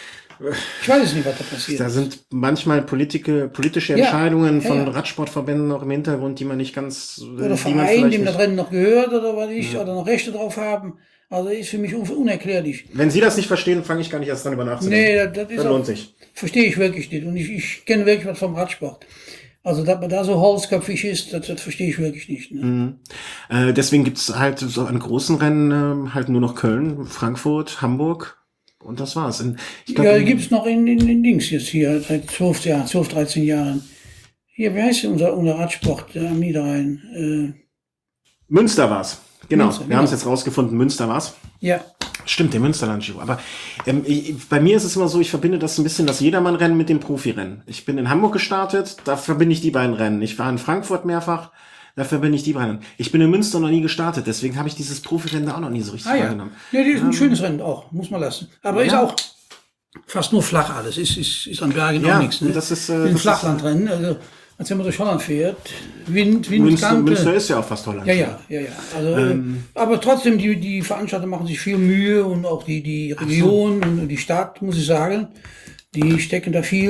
Ich weiß nicht, was da passiert. Da sind manchmal politische, politische Entscheidungen ja, ja, ja. von Radsportverbänden noch im Hintergrund, die man nicht ganz... Oder Verein, dem das Rennen noch gehört oder was ich, ja. oder noch Rechte drauf haben. Also ist für mich unerklärlich. Wenn Sie das nicht verstehen, fange ich gar nicht erst dran über nachzudenken. Nee, das, das, ist das lohnt auch, sich. Verstehe ich wirklich nicht. Und ich, ich kenne wirklich was vom Radsport. Also, dass man da so holzköpfig ist, das, das verstehe ich wirklich nicht. Ne? Mhm. Äh, deswegen gibt's halt so an großen Rennen äh, halt nur noch Köln, Frankfurt, Hamburg. Und das war's. In, ich glaub, ja, gibt's noch in, in, in Dings jetzt hier, seit zwölf Jahren, zwölf, dreizehn Jahren. Hier, wie heißt denn unser, unser Radsport äh, am Niederrhein? Äh, Münster war's. Genau, Münster, wir genau. haben es jetzt rausgefunden, Münster war's. Ja. Stimmt, der Münsterland-Giro. Aber ähm, ich, bei mir ist es immer so, ich verbinde das ein bisschen, das Jedermann-Rennen mit dem Profirennen. Ich bin in Hamburg gestartet, da verbinde ich die beiden Rennen. Ich war in Frankfurt mehrfach, da verbinde ich die beiden Rennen. Ich bin in Münster noch nie gestartet, deswegen habe ich dieses Profirennen da auch noch nie so richtig ah, ja. wahrgenommen. Ja, das ist ein ähm, schönes Rennen auch, muss man lassen. Aber ja. ist auch fast nur flach alles. Ist, ist, ist an Bergen ja, auch nichts. Ne? Das ist äh, ein Flachlandrennen, also als wenn man durch Holland fährt, Wind, Wind, Münster, Kante. Münster ist ja auch fast Holland. Ja, ja, ja, ja. Also, ähm, aber trotzdem, die, die Veranstalter machen sich viel Mühe und auch die, die Region so. und die Stadt, muss ich sagen, die stecken da viel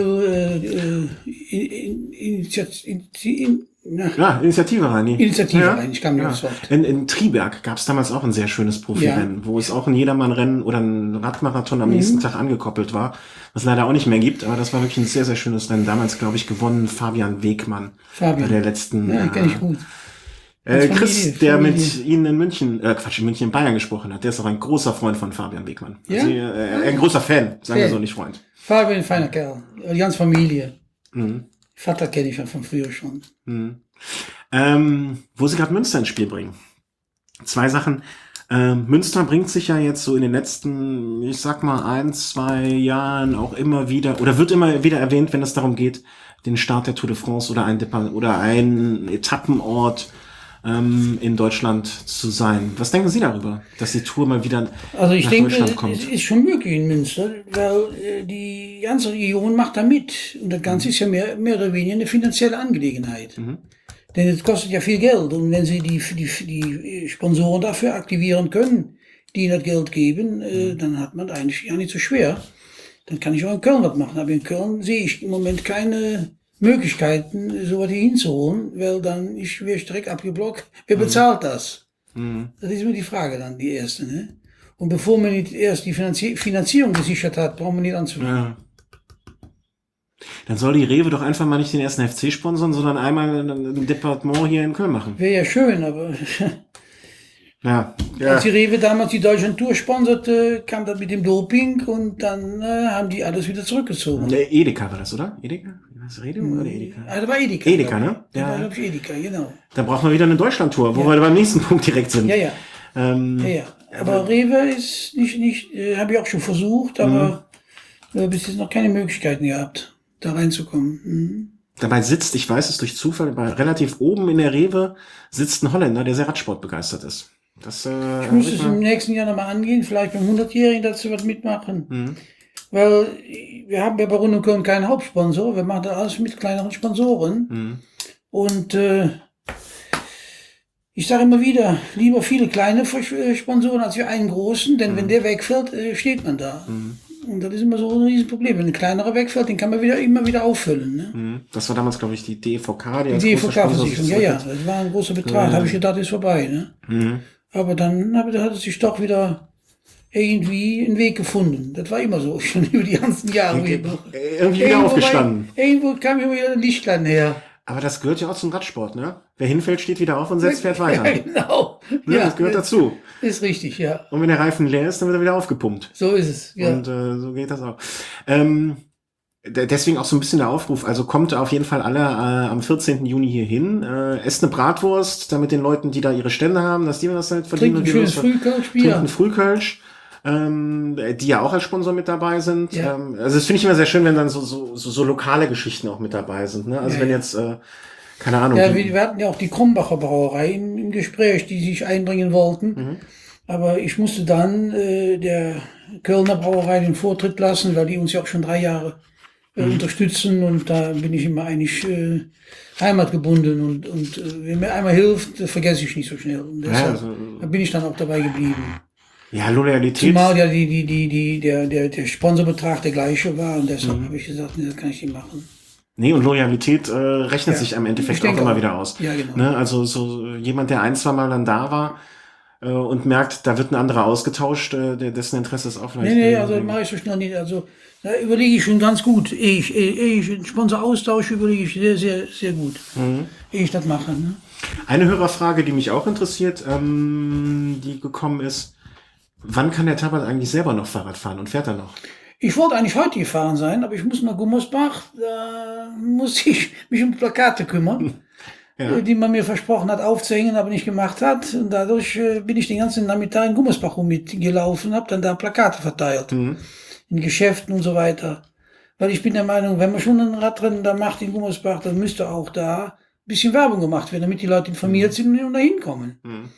äh, in, in, in, in, na, ja, Initiative rein. Initiative ja. rein, ich kann mir ja. das Wort. In, in Triberg gab es damals auch ein sehr schönes Profirennen, ja. wo es auch ein Jedermann-Rennen oder ein Radmarathon am mhm. nächsten Tag angekoppelt war, was leider auch nicht mehr gibt, aber das war wirklich ein sehr, sehr schönes Rennen. Damals, glaube ich, gewonnen Fabian Wegmann. Fabian. Bei der letzten... Ja, kenne ich gut. Äh, Familie, Chris, der Familie. mit Ihnen in München, äh, Quatsch, in München in Bayern gesprochen hat, der ist auch ein großer Freund von Fabian Wegmann. Ja? Also, äh, ein großer Fan, sagen wir Fan. so, nicht Freund. Fabian, ein feiner Kerl. Die ganze Familie. Mhm. Vater kenne ich ja von früher schon. Mhm. Ähm, wo Sie gerade Münster ins Spiel bringen. Zwei Sachen. Ähm, Münster bringt sich ja jetzt so in den letzten, ich sag mal, ein, zwei Jahren auch immer wieder, oder wird immer wieder erwähnt, wenn es darum geht, den Start der Tour de France oder ein, Depa- oder ein Etappenort ähm, in Deutschland zu sein. Was denken Sie darüber, dass die Tour mal wieder Also ich nach denke, Deutschland es kommt? ist schon möglich in Münster, weil äh, die ganze Region macht da mit. Und das Ganze ist ja mehr, mehr oder weniger eine finanzielle Angelegenheit. Mhm. Denn es kostet ja viel Geld. Und wenn Sie die, die, die Sponsoren dafür aktivieren können, die Ihnen das Geld geben, äh, dann hat man eigentlich gar nicht so schwer. Dann kann ich auch in Köln was machen. Aber in Köln sehe ich im Moment keine Möglichkeiten, so was hier hinzuholen, weil dann ist wäre ich direkt abgeblockt. Wer bezahlt das? Mhm. Das ist immer die Frage dann, die erste. Ne? Und bevor man nicht erst die Finanzi- Finanzierung gesichert hat, braucht man nicht anzufangen. Ja. Dann soll die Rewe doch einfach mal nicht den ersten F C sponsern, sondern einmal ein ein Departement hier in Köln machen. Wäre ja schön, aber Ja, ja. als die Rewe damals die Deutschland Tour sponserte, kam das mit dem Doping und dann äh, haben die alles wieder zurückgezogen. Ne, Edeka war das, oder? Edeka? Was Rewe oder Edeka? Ah, das war Edeka. Edeka, glaub ne? ich. Ja. Das war, glaube ich, Edeka, genau. Da braucht man wieder eine Deutschlandtour, wo Ja. wir beim nächsten Punkt direkt sind. Ja, ja. Ähm, Ja, ja. Aber Rewe ist nicht, nicht äh, habe ich auch schon versucht, aber äh, bis jetzt noch keine Möglichkeiten gehabt, da reinzukommen. Mhm. Dabei sitzt, ich weiß es durch Zufall, bei relativ oben in der Rewe sitzt ein Holländer, der sehr Radsport begeistert ist. Das, äh, Ich muss es im nächsten Jahr nochmal angehen, vielleicht beim hundertjährigen dazu was mitmachen. Mhm. Weil wir haben ja bei Rund um Köln keinen Hauptsponsor, wir machen das alles mit kleineren Sponsoren. Mhm. Und äh, ich sage immer wieder, lieber viele kleine Sponsoren als wir einen großen, denn wenn der wegfällt, äh, steht man da. Mhm. Und das ist immer so ein Riesenproblem. Wenn ein kleinerer wegfällt, den kann man wieder immer wieder auffüllen. Ne? Mhm. Das war damals, glaube ich, die D E V K. Die Die als D E großer V K-Versicherung, Sponsor ja, ja, ist. das war ein großer Betrag. Ja. Habe ich gedacht, ist vorbei. Ne? Mhm. Aber dann hat hat es sich doch wieder irgendwie einen Weg gefunden. Das war immer so, schon über die ganzen Jahre. Äh, Irgendwie wieder Irgendwo aufgestanden. Bei, irgendwo kam immer wieder ein Lichtlein her. Aber das gehört ja auch zum Radsport, ne? Wer hinfällt, steht wieder auf und setzt, fährt weiter. Ja, genau. Ne? Das gehört dazu. Ist richtig, ja. Und wenn der Reifen leer ist, dann wird er wieder aufgepumpt. So ist es, ja. Und äh, so geht das auch. Ähm, d- deswegen auch so ein bisschen der Aufruf. Also kommt auf jeden Fall alle äh, am vierzehnten Juni hier hin. Äh, esst eine Bratwurst, damit den Leuten, die da ihre Stände haben, dass die was damit verdienen. Trinkt ein und die schönes was- Frühkölsch, Trinkt Bier. ein Frühkölsch. Ähm, die ja auch als Sponsor mit dabei sind. Ja. Ähm, also das finde ich immer sehr schön, wenn dann so, so, so, so lokale Geschichten auch mit dabei sind. Ne? Also Ja, wenn ja. jetzt, äh, keine Ahnung. Ja, die- wir, wir hatten ja auch die Krumbacher Brauerei im, im Gespräch, die sich einbringen wollten. Mhm. Aber ich musste dann äh, der Kölner Brauerei den Vortritt lassen, weil die uns ja auch schon drei Jahre äh, Mhm. unterstützen. Und da bin ich immer eigentlich äh, heimatgebunden. Und, und äh, wer mir einmal hilft, das vergesse ich nicht so schnell. Und deshalb also- da bin ich dann auch dabei geblieben. ja, Loyalität. Zumal ja die, die, die, die, der, der, der Sponsorbetrag der gleiche war. Und deshalb Mhm. habe ich gesagt, nee, das kann ich nicht machen. Nee, und Loyalität äh, rechnet Ja, sich im Endeffekt ich denke auch immer auch. wieder aus. Ja, genau. Ne? Also so jemand, der ein, zwei Mal dann da war äh, und merkt, da wird ein anderer ausgetauscht, äh, der, dessen Interesse ist auch vielleicht. Nee, nee, äh, also das mache ich so schnell nicht. Also da überlege ich schon ganz gut. Ehe ich, ehe ehe ich einen Sponsor austausche, überlege ich sehr, sehr, sehr gut. Mhm. Ehe ich das mache. Ne? Eine Hörerfrage, die mich auch interessiert, ähm, die gekommen ist, wann kann der Tabat eigentlich selber noch Fahrrad fahren und fährt er noch? Ich wollte eigentlich heute gefahren sein, aber ich muss nach Gummersbach. Da muss ich mich um Plakate kümmern, Ja. äh, die man mir versprochen hat aufzuhängen, aber nicht gemacht hat. Und dadurch äh, bin ich den ganzen Nachmittag in Gummersbach rum mitgelaufen, habe dann da Plakate verteilt. Mhm. In Geschäften und so weiter. Weil ich bin der Meinung, wenn man schon ein Radrennen da macht in Gummersbach, dann müsste auch da ein bisschen Werbung gemacht werden, damit die Leute informiert sind und da hinkommen. Mhm.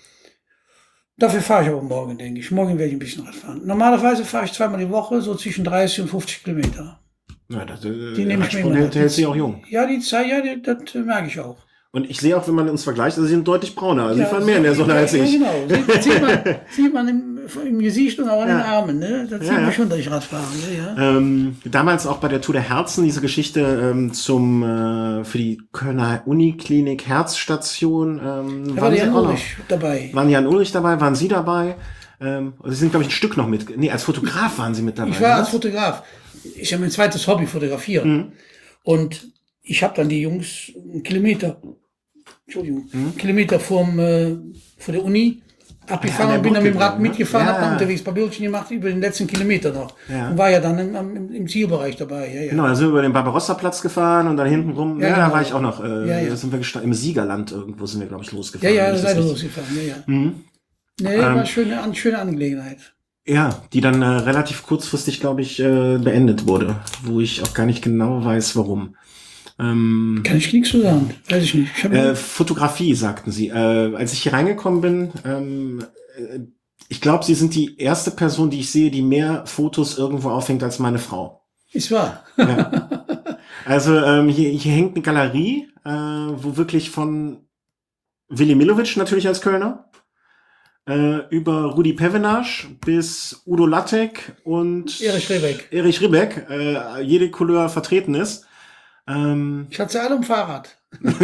Dafür fahre ich aber morgen, denke ich. Morgen werde ich ein bisschen Rad fahren. Normalerweise fahre ich zweimal die Woche, so zwischen dreißig und fünfzig Kilometer. Ja, das, äh, Die nehme ich mir Radsport immer hält, mit. hält sich auch jung. Ja, die Zeit, ja, die, das äh, merke ich auch. Und ich sehe auch, wenn man uns vergleicht, also sie sind deutlich brauner. Also Ja, sie fahren mehr in der Sonne ja, als ja, ich. genau. Sieht, sieht man, sieht man im, im Gesicht und auch an Ja. den Armen. Ne? Das sieht Ja, man ja. schon, dass ich Rad fahre. Ne? Ja. Ähm, damals auch bei der Tour der Herzen, diese Geschichte ähm, zum äh, für die Kölner Uniklinik Herzstation. Ähm, Da war der Sie Jan auch noch? Ulrich dabei. Waren Jan Ulrich dabei? Waren Sie dabei? Ähm, Sie sind, glaube ich, ein Stück noch mit. Nee, als Fotograf waren Sie mit dabei. Ich war ne? als Fotograf. Ich habe mein zweites Hobby, fotografieren. Mhm. Und ich habe dann die Jungs einen Kilometer Entschuldigung, hm? Kilometer vom, äh, von der Uni abgefahren ja, und bin dann mit dem Rad ne? mitgefahren, ja. habe dann unterwegs ein paar Bildchen gemacht über den letzten Kilometer noch. Ja. Und war ja dann im, im, im Zielbereich dabei. Ja, ja. Genau, da sind wir über den Barbarossa-Platz gefahren und dann hinten rum, ja, ja, genau. da war ich auch noch, äh, ja, ja. da sind wir gesta- im Siegerland irgendwo sind wir, glaube ich, losgefahren. Ja, ja, da seid ihr richtig... losgefahren, ja, ja. Mhm. Nee, ähm, war eine schöne, eine schöne Angelegenheit. Ja, die dann äh, relativ kurzfristig, glaube ich, äh, beendet wurde, wo ich auch gar nicht genau weiß, warum. Ähm, Kann ich nichts zu sagen, weiß ich nicht. Ich hab äh, Fotografie, sagten sie. Äh, als ich hier reingekommen bin, ähm, äh, ich glaube, sie sind die erste Person, die ich sehe, die mehr Fotos irgendwo aufhängt als meine Frau. Ist wahr. Ja. Also ähm, hier, hier hängt eine Galerie, äh, wo wirklich von Willy Milovic natürlich als Kölner, äh, über Rudi Pevenage bis Udo Lattek und Erich Ribbeck. Erich Ribbeck, äh, jede Couleur vertreten ist. Ähm, ich hatte sie alle am Fahrrad.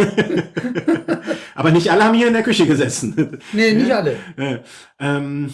Aber nicht alle haben hier in der Küche gesessen. Nee, nicht alle. Äh, ähm,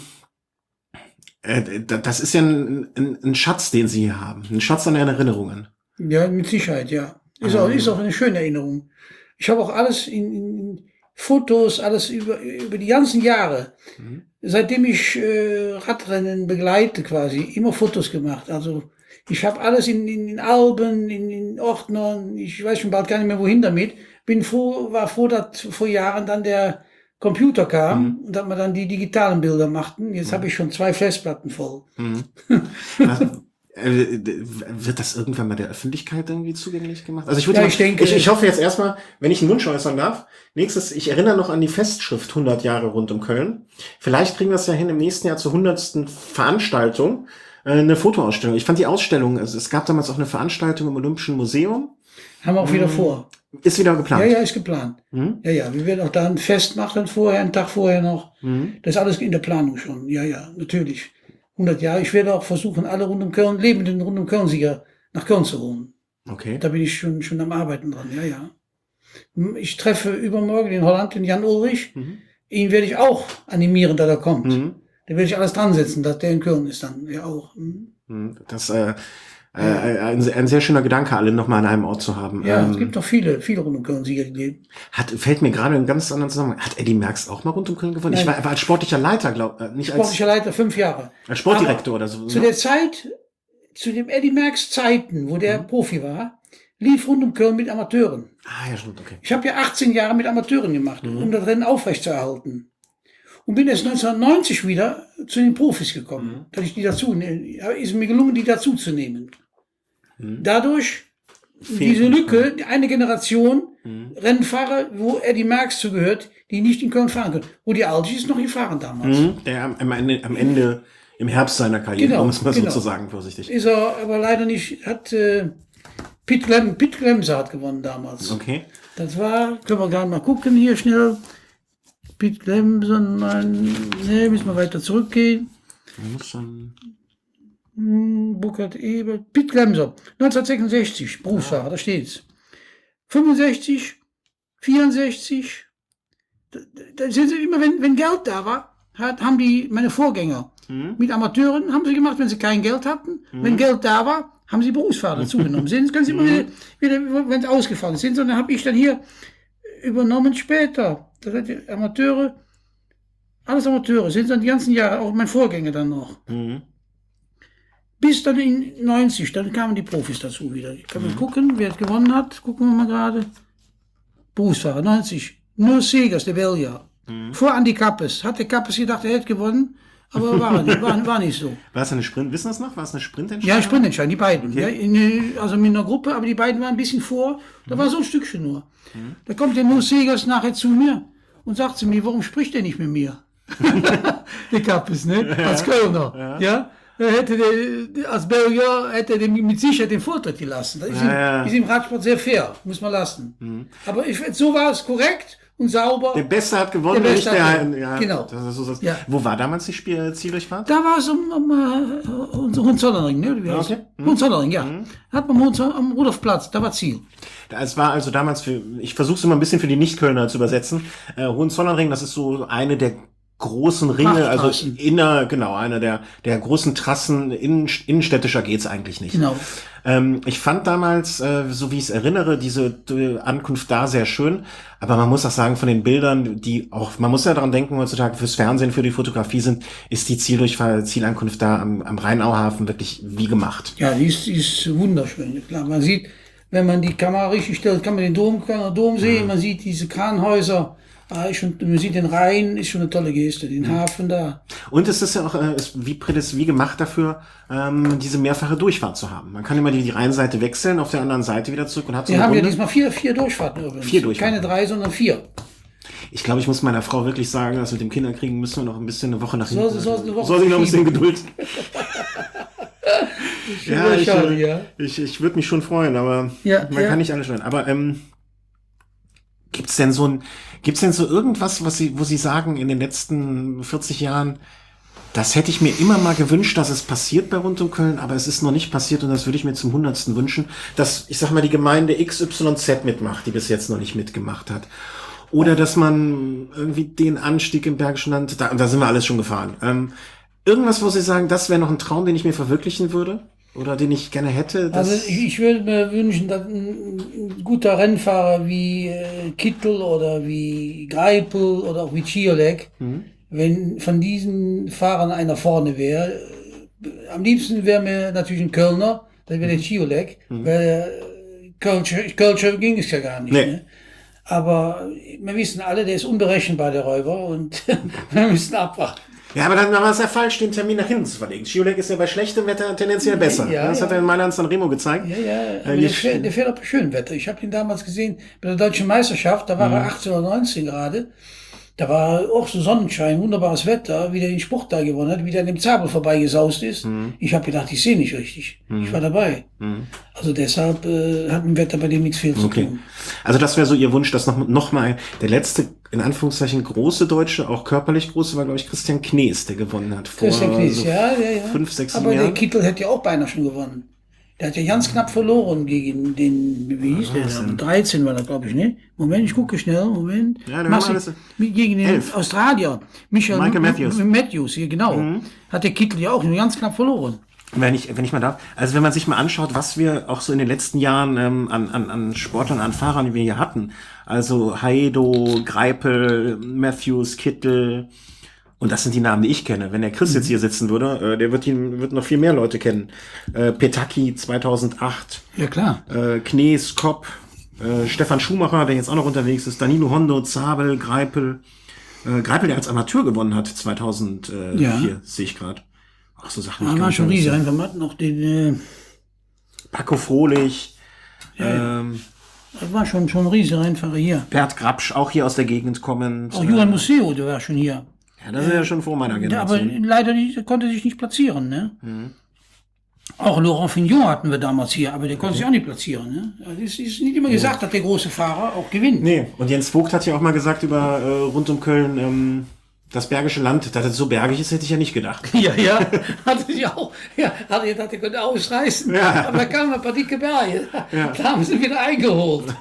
äh, das ist ja ein, ein, ein Schatz, den sie hier haben. Ein Schatz an Erinnerungen. Ja, mit Sicherheit, ja. Ist, ähm. auch, ist auch eine schöne Erinnerung. Ich habe auch alles in, in Fotos, alles über, über die ganzen Jahre, mhm. seitdem ich äh, Radrennen begleite quasi, immer Fotos gemacht. Also ich habe alles in, in, in Alben, in, in Ordnern, ich weiß schon bald gar nicht mehr wohin damit. Bin froh, war froh, dass vor Jahren dann der Computer kam mhm. und dass wir dann die digitalen Bilder machten. Jetzt mhm. habe ich schon zwei Festplatten voll. Mhm. Also, äh, wird das irgendwann mal der Öffentlichkeit irgendwie zugänglich gemacht? Also ich würde ja, mal, ich, denke, ich, ich hoffe jetzt erstmal, wenn ich einen Wunsch äußern darf, nächstes, ich erinnere noch an die Festschrift hundert Jahre rund um Köln. Vielleicht kriegen wir es ja hin, im nächsten Jahr zur hundertsten Veranstaltung äh, eine Fotoausstellung. Ich fand die Ausstellung, also es gab damals auch eine Veranstaltung im Olympischen Museum. Haben wir auch wieder vor. Ist wieder geplant? Ja, ja, ist geplant. Mhm. Ja, ja, wir werden auch da ein Fest machen vorher, einen Tag vorher noch. Mhm. Das ist alles in der Planung schon. Ja, ja, natürlich. hundert Jahre. Ich werde auch versuchen, alle rund um Köln, lebenden rund um Köln-Sieger nach Köln zu holen. Okay. Da bin ich schon, schon am Arbeiten dran. Ja, ja. Ich treffe übermorgen in Holland den Jan Ulrich. Mhm. Ihn werde ich auch animieren, dass er kommt. Mhm. Da werde ich alles dran setzen, dass der in Köln ist dann. Ja, auch. Mhm. Das, äh, Äh, ein, ein sehr schöner Gedanke, alle nochmal an einem Ort zu haben. Ja, ähm, es gibt doch viele, viele rund um Köln Sieger gegeben. Hat, fällt mir gerade in ganz anderen Zusammenhang. Hat Eddie Merckx auch mal rund um Köln gewonnen? Nein. Ich war, war als sportlicher Leiter, glaube ich. Nicht sportlicher als, Leiter, fünf Jahre. Als Sportdirektor oder so. Zu der Zeit, zu dem Eddie Merckx Zeiten, wo der mhm. Profi war, lief rund um Köln mit Amateuren. Ah, ja, stimmt, okay. Ich habe ja achtzehn Jahre mit Amateuren gemacht, mhm. um das Rennen aufrechtzuerhalten. Und bin erst neunzehnhundertneunzig wieder zu den Profis gekommen. Mhm. Dass ich die dazu, ist mir gelungen, die dazu zu nehmen. Dadurch Fehlt diese Lücke, schon. Eine Generation mhm. Rennfahrer, wo Eddie Merckx zugehört, die nicht in Köln fahren können. Rudi Altig ist noch gefahren damals. Mhm. Der am, am, Ende, am Ende, im Herbst seiner Karriere, genau, um es mal genau. so zu sagen, vorsichtig. Ist er aber leider nicht, hat äh, Piet Glem, Piet Glemser hat gewonnen damals. Okay. Das war, können wir gerade mal gucken hier schnell. Piet Glemser, nein, nee, müssen wir weiter zurückgehen. Muss dann... Burkhard Ebert, Piet Glemser, neunzehnhundertsechsundsechzig, Berufsfahrer, ah. da steht's. fünfundsechzig, vierundsechzig, da, da sind sie immer, wenn, wenn Geld da war, hat, haben die, meine Vorgänger, mhm. mit Amateuren, haben sie gemacht, wenn sie kein Geld hatten. Mhm. Wenn Geld da war, haben sie Berufsfahrer dazu genommen. Sind, können sie immer wieder, wieder wenn sie ausgefallen sind, sondern habe ich dann hier übernommen später. Das hat die Amateure, alles Amateure, sind dann die ganzen Jahre, auch mein Vorgänger dann noch. Mhm. Bis dann in neunzig, dann kamen die Profis dazu wieder. Ich kann mal mhm. gucken, wer gewonnen hat. Gucken wir mal gerade. Berufsfahrer, neunzig. Nur Segers, der Belgier. Mhm. Vor Andi Kappes. Hat der Kappes gedacht, er hätte gewonnen, aber war, nicht, war, war nicht so. War es eine Sprint, wissen Sie das noch? War es eine Sprintentscheidung? Ja, Sprintentscheidung, die beiden. Okay. Ja, in, also mit einer Gruppe, aber die beiden waren ein bisschen vor. Da mhm. war so ein Stückchen nur. Mhm. Da kommt der Nur Segers nachher zu mir und sagt zu mir, warum spricht er nicht mit mir? der Kappes, ne? Ja. Als Kölner. Ja. ja? Hätte der, als Belgier hätte er mit Sicherheit den Vortritt gelassen. Das ist, ja, im, ja. ist im Radsport sehr fair, muss man lassen. Mhm. Aber ich, so war es korrekt und sauber. Der Beste hat gewonnen, der nicht Beste der hat, ja, genau. Das ist so, das, ja. Wo war damals die Spiel, Zieldurchfahrt? Da war es um, um, um Hohenzollern, ne? Wie heißt okay. mhm. Hohenzollern, ja. Mhm. Hat man am Rudolfplatz, da war Ziel. Es war also damals für, ich versuche es immer ein bisschen für die Nicht-Kölner zu übersetzen. Äh, Hohenzollernring, das ist so eine der großen Ringe, also Prachttrassen. inner, genau, einer der, der großen Trassen, innen, innenstädtischer geht's eigentlich nicht. Genau. Ähm, ich fand damals, äh, so wie ich es erinnere, diese äh, Ankunft da sehr schön, aber man muss auch sagen, von den Bildern, die auch, man muss ja daran denken, heutzutage fürs Fernsehen, für die Fotografie sind, ist die Zieldurchfahrt, Zielankunft da am, am Rheinauhafen wirklich wie gemacht. Ja, die ist, die ist wunderschön. Klar, man sieht, wenn man die Kamera richtig stellt, kann man den Dom, kann den Dom sehen, man sieht diese Kranhäuser, ah, ist schon, man sieht den Rhein, ist schon eine tolle Geste, den Hafen da. Und es ist ja auch äh, ist wie, prädest- wie gemacht dafür, ähm, diese mehrfache Durchfahrt zu haben. Man kann immer die, die Rheinseite wechseln, auf der anderen Seite wieder zurück und hat so Wir eine haben ja Runde. diesmal vier, vier Durchfahrten übrigens. Vier Durchfahrten. Keine drei, sondern vier. Ich glaube, ich muss meiner Frau wirklich sagen, dass mit dem Kinderkriegen müssen wir noch ein bisschen eine Woche nach hinten. Soll- soll eine Woche Soll sich noch ein bisschen verschieben. Geduld. ja, ich, schade, äh, ja. ich, ich würde mich schon freuen, aber Ja, man ja. kann nicht alles schneiden. Aber ähm, gibt's denn so ein, gibt's denn so irgendwas, was Sie, wo Sie sagen, in den letzten vierzig Jahren, das hätte ich mir immer mal gewünscht, dass es passiert bei Rund um Köln, aber es ist noch nicht passiert und das würde ich mir zum hundertsten wünschen, dass, ich sag mal, die Gemeinde X Y Z mitmacht, die bis jetzt noch nicht mitgemacht hat. Oder dass man irgendwie den Anstieg im Bergischen Land, da, da sind wir alles schon gefahren. Ähm, irgendwas, wo Sie sagen, das wäre noch ein Traum, den ich mir verwirklichen würde? Oder den ich gerne hätte? dass- Also ich, ich würde mir wünschen, dass ein, ein guter Rennfahrer wie äh, Kittel oder wie Greipel oder auch wie Ciolek, wenn von diesen Fahrern einer vorne wäre, äh, am liebsten wäre mir natürlich ein Kölner, das wäre der Ciolek, weil äh, Kölsche, Kölsche ging es ja gar nicht. Nee. Ne? Aber wir wissen alle, der ist unberechenbar, der Räuber, und wir müssen abwarten. Ja, aber dann war es ja falsch, den Termin nach hinten zu verlegen. Schiolek ist ja bei schlechtem Wetter tendenziell besser. Ja, das ja. hat er in Mailand Sanremo gezeigt. Ja, ja, Äh, aber die der, fährt, der fährt auch bei schönem Wetter. Ich habe ihn damals gesehen bei der Deutschen Meisterschaft, da war Mhm. er achtzehn oder neunzehn gerade. Da war auch so Sonnenschein, wunderbares Wetter, wie der den Spruch da gewonnen hat, wie der an dem Zabel vorbeigesaust ist. Mhm. Ich habe gedacht, ich sehe nicht richtig. Ich war dabei. Also deshalb äh, hat im Wetter bei dem nichts viel zu Okay. tun. Also das wäre so Ihr Wunsch, dass noch, noch mal der letzte, in Anführungszeichen, große Deutsche, auch körperlich große, war, glaube ich, Christian Knees, der gewonnen hat. Vor Christian Knies, so ja, ja, ja. fünf, sechs, sieben Aber der Jahren. Kittel hätte ja auch beinahe schon gewonnen. Der hat ja ganz knapp verloren gegen den, wie hieß der? da? dreizehn war das, glaube ich, ne? Moment, ich gucke schnell, Moment. Ja, der Massi- war alles- gegen den elf. Australier. Michael Michael Matthews. M- Matthews, hier, genau. Hat der Kittel ja auch nur ganz knapp verloren. Wenn ich, wenn ich mal darf, also wenn man sich mal anschaut, was wir auch so in den letzten Jahren ähm, an, an, an Sportlern, an Fahrern, die wir hier hatten, also Haedo, Greipel, Matthews, Kittel, und das sind die Namen, die ich kenne. Wenn der Chris jetzt hier sitzen würde, äh, der wird ihn, wird noch viel mehr Leute kennen. Äh, Petacchi zweitausendacht, Ja, klar. äh, Knees, Kopp, äh, Stefan Schumacher, der jetzt auch noch unterwegs ist, Danilo Hondo, Zabel, Greipel, äh, Greipel, der als Amateur gewonnen hat zweitausendvier, Ja. sehe ich gerade. Ach, so Sachen. Da ich gar war nicht schon mehr riesig. wissen. Einfach mal noch den, äh, Paco Frohlich, ja. ähm, das war schon, schon ein riesig Einfacher hier. Bert Grabsch, auch hier aus der Gegend kommend. Auch Johann Museo, der war schon hier. Ja, das ist ja schon vor meiner Ja, aber Generation. leider nicht, der konnte sich nicht platzieren, ne? Mhm. Auch Laurent Fignon hatten wir damals hier, aber der konnte sich auch nicht platzieren, ne? Also es ist nicht immer gesagt, dass der große Fahrer auch gewinnt. Nee, und Jens Vogt hat ja auch mal gesagt über äh, rund um Köln, ähm, das Bergische Land, dass es so bergig ist, hätte ich ja nicht gedacht. Ja, ja, hatte ich auch. Ja, hatte ich gedacht, der könnte ausreißen. Ja. Aber da kamen ein paar dicke Berge. Ja. Da haben sie wieder eingeholt.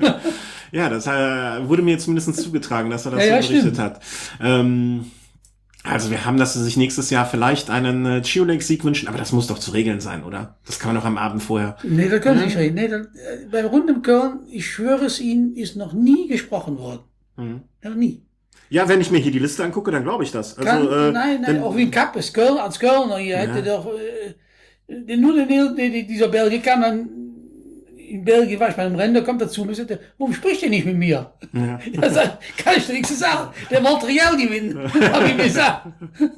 Ja, das äh, wurde mir zumindest zugetragen, dass er das Ja, ja, so berichtet stimmt. hat. Ähm, also wir haben, dass sie sich nächstes Jahr vielleicht einen äh, Chiolek-Sieg wünschen, aber das muss doch zu regeln sein, oder? Das kann man doch am Abend vorher. Nee, da können Sie nicht reden. Nee, da, äh, bei Rund um Köln, ich schwöre es Ihnen, ist noch nie gesprochen worden. Mhm. Noch nie. Ja, wenn ich mir hier die Liste angucke, dann glaube ich das. Also, Kann, äh, nein, nein, denn- auch wie ein Kappes, Köln, als Kölner hier hätte doch, äh, der- nur der, der, der, dieser Belgier kam dann, in Belgien war ich bei einem Rennen, der kommt dazu und sagt, warum spricht der nicht mit mir? Ja. Da sag, ich, kann ich dir nichts sagen, der wollte real gewinnen, habe ich gesagt.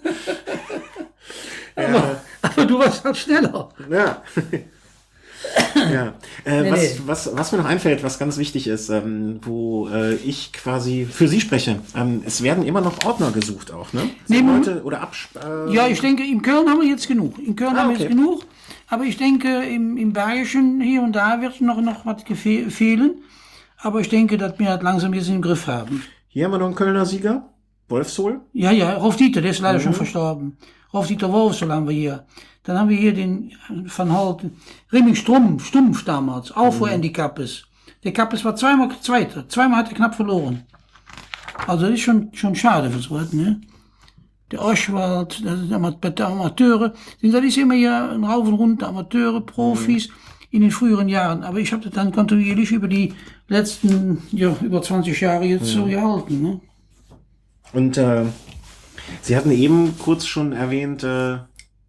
aber, aber du warst halt schneller. Ja. ja. Äh, Nee, was, nee. was, was mir noch einfällt, was ganz wichtig ist, ähm, wo äh, ich quasi für Sie spreche, ähm, es werden immer noch Ordner gesucht auch, ne? So Nee, Moment. Leute oder Abs äh, Ja, ich denke, in Köln haben wir jetzt genug. In Köln Ah, haben wir okay. jetzt genug. Aber ich denke, im, im Bergischen hier und da wird noch, noch was gefe- fehlen. Aber ich denke, dass wir das langsam jetzt im Griff haben. Hier haben wir noch einen Kölner Sieger, Wolfsohl. Ja, ja, Rolf Dieter, der ist leider Mhm. schon verstorben. Rolf Dieter Wolfsohl haben wir hier. Dann haben wir hier den Van Holt, Remming Stumpf, Stumpf damals, auch Mhm. vor Andy Kappes. Der Kappes war zweimal Zweiter, zweimal hat er knapp verloren. Also das ist schon, schon schade für so was, ne? der Oschwald, das ist Ama- bei der Amateure, sind das ist immer ja ein Rauf und runter, Amateure, Profis in den früheren Jahren. Aber ich habe das dann kontinuierlich über die letzten, ja, über zwanzig Jahre jetzt so gehalten. Ne? Und äh, Sie hatten eben kurz schon erwähnt, äh,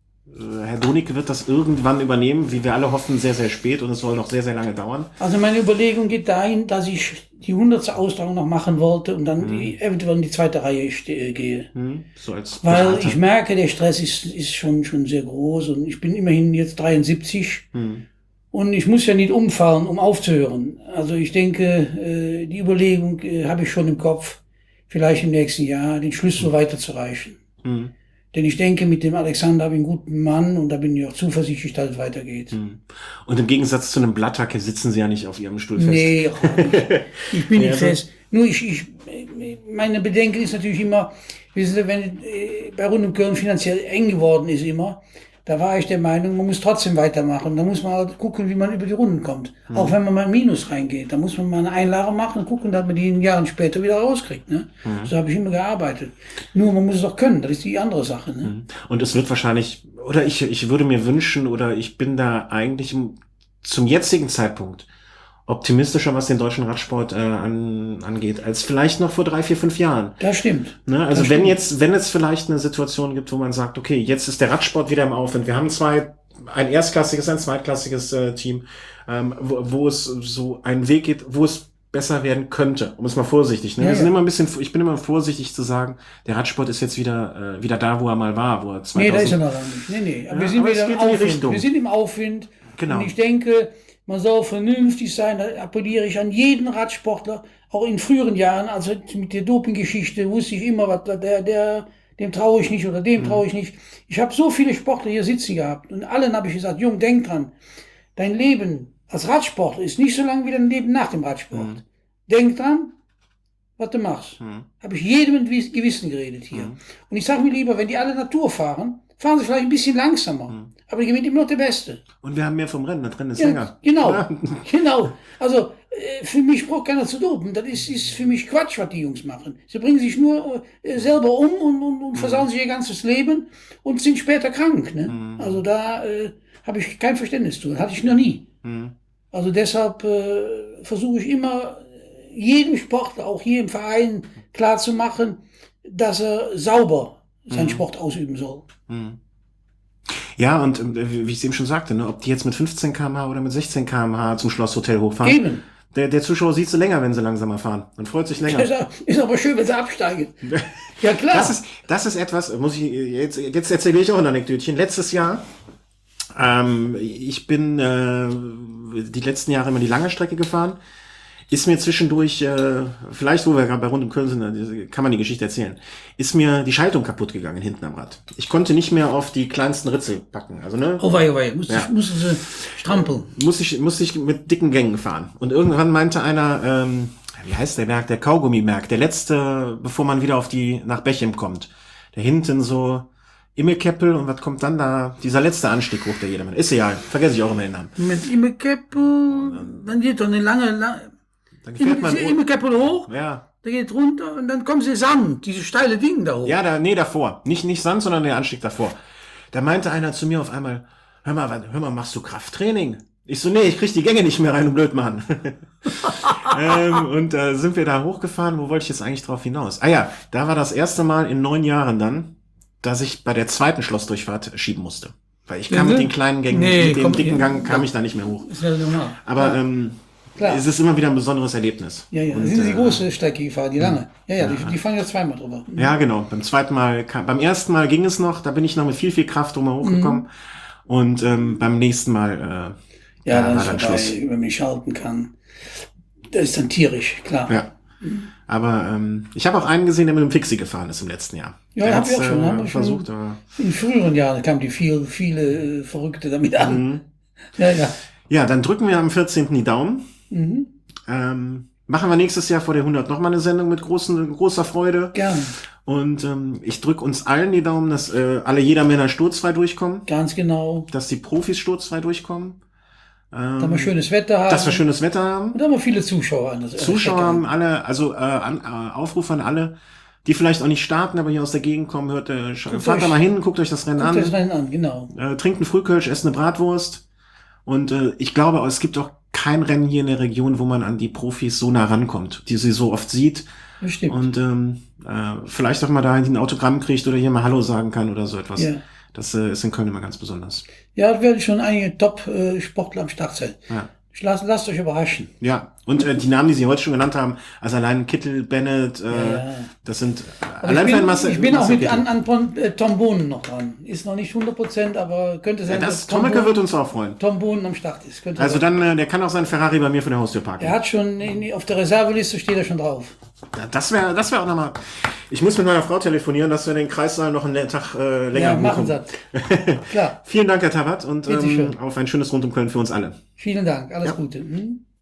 Herr Donicke wird das irgendwann übernehmen, wie wir alle hoffen, sehr, sehr spät und es soll noch sehr, sehr lange dauern. Also meine Überlegung geht dahin, dass ich die hundertste Austragung noch machen wollte und dann Mhm. die, eventuell in die zweite Reihe ste- gehe. Hm, so als Weil Berater. ich merke, der Stress ist, ist schon, schon sehr groß und ich bin immerhin jetzt dreiundsiebzig Hm. und ich muss ja nicht umfallen, um aufzuhören. Also ich denke, äh, die Überlegung äh, habe ich schon im Kopf, vielleicht im nächsten Jahr den Schlüssel weiterzureichen. Hm. Denn ich denke, mit dem Alexander habe ich einen guten Mann und da bin ich auch zuversichtlich, dass es weitergeht. Hm. Und im Gegensatz zu einem Blatthacke sitzen Sie ja nicht auf Ihrem Stuhl fest. Nee, auch nicht. Ich bin Ja, nicht also- fest. Nur ich, ich, meine Bedenken ist natürlich immer, wissen Sie, wenn äh, bei Rund um Köln finanziell eng geworden ist immer, da war ich der Meinung, man muss trotzdem weitermachen. Da muss man halt gucken, wie man über die Runden kommt. Hm. Auch wenn man mal in Minus reingeht. Da muss man mal eine Einlage machen und gucken, dass man die in Jahren später wieder rauskriegt. Ne? Hm. So habe ich immer gearbeitet. Nur man muss es doch können, das ist die andere Sache. Ne? Hm. Und es wird wahrscheinlich, oder ich, ich würde mir wünschen, oder ich bin da eigentlich im, zum jetzigen Zeitpunkt optimistischer, was den deutschen Radsport äh, an, angeht, als vielleicht noch vor drei, vier, fünf Jahren. Das stimmt. Ne? Also Das wenn stimmt. jetzt, wenn es vielleicht eine Situation gibt, wo man sagt, okay, jetzt ist der Radsport wieder im Aufwind, wir haben zwei, ein erstklassiges, ein zweitklassiges äh, Team, ähm, wo, wo es so einen Weg geht, wo es besser werden könnte, um es mal vorsichtig. Ne? Ja, Wir sind ja. immer ein bisschen, ich bin immer vorsichtig zu sagen, der Radsport ist jetzt wieder äh, wieder da, wo er mal war, wo er Nee, da ist er zweitausend. noch lange nicht. Nee, nee. Aber Ja, wir sind aber es wieder im geht in die Aufwind. Richtung. Wir sind im Aufwind. Genau. Und ich denke, man soll vernünftig sein. Da appelliere ich an jeden Radsportler. Auch in früheren Jahren, also mit der Dopinggeschichte, wusste ich immer, was der, der, dem traue ich nicht oder dem traue ich nicht. Ich habe so viele Sportler hier sitzen gehabt. Und allen habe ich gesagt, Jung, denk dran. Dein Leben als Radsportler ist nicht so lang wie dein Leben nach dem Radsport. Denk dran, was du machst. Hm. Habe ich jedem mit Wies- Gewissen geredet hier. Mhm. Und ich sage mir lieber, wenn die alle Natur fahren, fahren sie vielleicht ein bisschen langsamer. Mhm. Aber die gewinnt immer noch der Beste. Und wir haben mehr vom Rennen, das Rennen ist Ja, länger. genau, Ja. genau. Also äh, für mich braucht keiner zu dopen. Das ist, ist für mich Quatsch, was die Jungs machen. Sie bringen sich nur äh, selber um und, und, und versauen sich ihr ganzes Leben und sind später krank. Ne? Mhm. Also da äh, habe ich kein Verständnis zu. Hatte ich noch nie. Hm. Also deshalb äh, versuche ich immer, jedem Sportler, auch hier im Verein, klarzumachen, dass er sauber seinen Mhm. Sport ausüben soll. Hm. Ja, und ähm, wie wie ich es eben schon sagte, ne, ob die jetzt mit fünfzehn Kilometer pro Stunde oder mit sechzehn Kilometer pro Stunde zum Schlosshotel hochfahren, Eben. der, der Zuschauer sieht sie länger, wenn sie langsamer fahren und freut sich länger. Ist aber- ist aber schön, wenn sie absteigen. Ja klar. Das ist, das ist etwas, muss ich, jetzt, jetzt erzähle ich auch ein Anekdötchen. Letztes Jahr, ähm, ich bin äh, die letzten Jahre immer die lange Strecke gefahren, ist mir zwischendurch, äh, vielleicht wo wir gerade bei Rund um Köln sind, äh, kann man die Geschichte erzählen, ist mir die Schaltung kaputt gegangen hinten am Rad. Ich konnte nicht mehr auf die kleinsten Ritzel packen. Also, ne? Oh wei, oh wei. Mussten, Ja. mussten sie strampeln. muss ich, muss ich mit dicken Gängen fahren. Und irgendwann meinte einer, ähm, wie heißt der Berg? Der Kaugummiberg, der letzte, bevor man wieder auf die, nach Bechem kommt. Der hinten so, Immelkeppel und was kommt dann da? Dieser letzte Anstieg hoch, der jedermann. Ist egal, vergesse ich auch immer den Namen. Mit Immekeppel, dann geht doch eine lange, lange Dann fährt man, Immekeppel hoch, ja, der geht runter und dann kommt sie Sand, diese steile Ding da hoch. ja, da, nee, davor. Nicht, nicht Sand, sondern der Anstieg davor. Da meinte einer zu mir auf einmal, hör mal, was- hör mal, machst du Krafttraining? Ich so, nee, ich krieg die Gänge nicht mehr rein, du Blödmann. ähm, und äh, sind wir da hochgefahren, wo wollte ich jetzt eigentlich drauf hinaus? Ah ja, da war das erste Mal in neun Jahren dann, dass ich bei der zweiten Schlossdurchfahrt schieben musste. Weil ich kam Mhm. mit den kleinen Gängen, Nee, mit dem komm, dicken ja. Gang kam ich da nicht mehr hoch. Ist ja normal. Aber ja, ähm, klar. es ist immer wieder ein besonderes Erlebnis. Ja, ja. Und, sind Sie äh, die große Strecke gefahren, die lange? Ja, ja, die, die fahren ja zweimal drüber. Ja, genau. Beim zweiten Mal, kam, beim ersten Mal ging es noch, da bin ich noch mit viel, viel Kraft drüber hochgekommen. Und ähm, beim nächsten Mal, äh, Ja, ja, dann war ist dann vorbei, Schluss. wenn man nicht schalten kann. Das ist dann tierisch, klar. Ja. Aber ähm, ich habe auch einen gesehen, der mit einem Fixie gefahren ist im letzten Jahr. Ja, Der hab ich hat's, auch schon, äh, haben wir schon. versucht. Aber, In früheren Jahren kamen die viel, viele äh, Verrückte damit an. mhm. Ja, ja. Ja, dann drücken wir am vierzehnten die Daumen. Mhm. Ähm, machen wir nächstes Jahr vor der hundert nochmal eine Sendung mit großen, großer Freude. Gerne. Und ähm, ich drücke uns allen die Daumen, dass äh, alle Jedermänner sturzfrei durchkommen, Ganz genau. dass die Profis sturzfrei durchkommen. Ähm, Dass wir schönes Wetter haben. dass wir schönes Wetter haben. Und da haben wir viele Zuschauer an der Zuschauer Strecke. haben alle, also äh, an, äh, Aufruf an alle, die vielleicht auch nicht starten, aber hier aus der Gegend kommen, hört, äh, fahrt da mal hin, guckt euch das Rennen Guckt an. das Rennen an, genau. Äh, trinkt einen Frühkölsch, esst eine Bratwurst. Und äh, ich glaube, es gibt auch kein Rennen hier in der Region, wo man an die Profis so nah rankommt, die sie so oft sieht. Bestimmt. Und ähm, äh, vielleicht auch mal da ein Autogramm kriegt oder hier mal Hallo sagen kann oder so etwas. Ja. Das äh, ist in Köln immer ganz besonders. Ja, da werden schon einige Top-Sportler am Start sein. Ja. Lasst, lasst euch überraschen. Ja, und äh, die Namen, die Sie heute schon genannt haben, also allein Kittel, Bennett, äh, Ja. das sind Aber allein ich für ein bin, Masse. ich bin auch Marcel mit Kittel. an, an Tom, äh, Tom Bohnen noch dran. Ist noch nicht hundert Prozent, aber könnte sein, Ja, das, Tom, Tommeke Bohnen, wird uns auch freuen. Tom Bohnen am Start ist. Könnte Also sein. dann, äh, der kann auch seinen Ferrari bei mir vor der Haustür parken. Er hat schon, in, auf der Reserveliste steht er schon drauf. Ja, das wäre das wär auch nochmal. Ich muss mit meiner Frau telefonieren, dass wir den Kreissaal noch einen Tag äh, länger Ja, machen buchen. Sie. Klar. Vielen Dank, Herr Tabat, und Bitte ähm, schön. auf ein schönes Rund um Köln für uns alle. Vielen Dank. Alles Ja. Gute. Hm?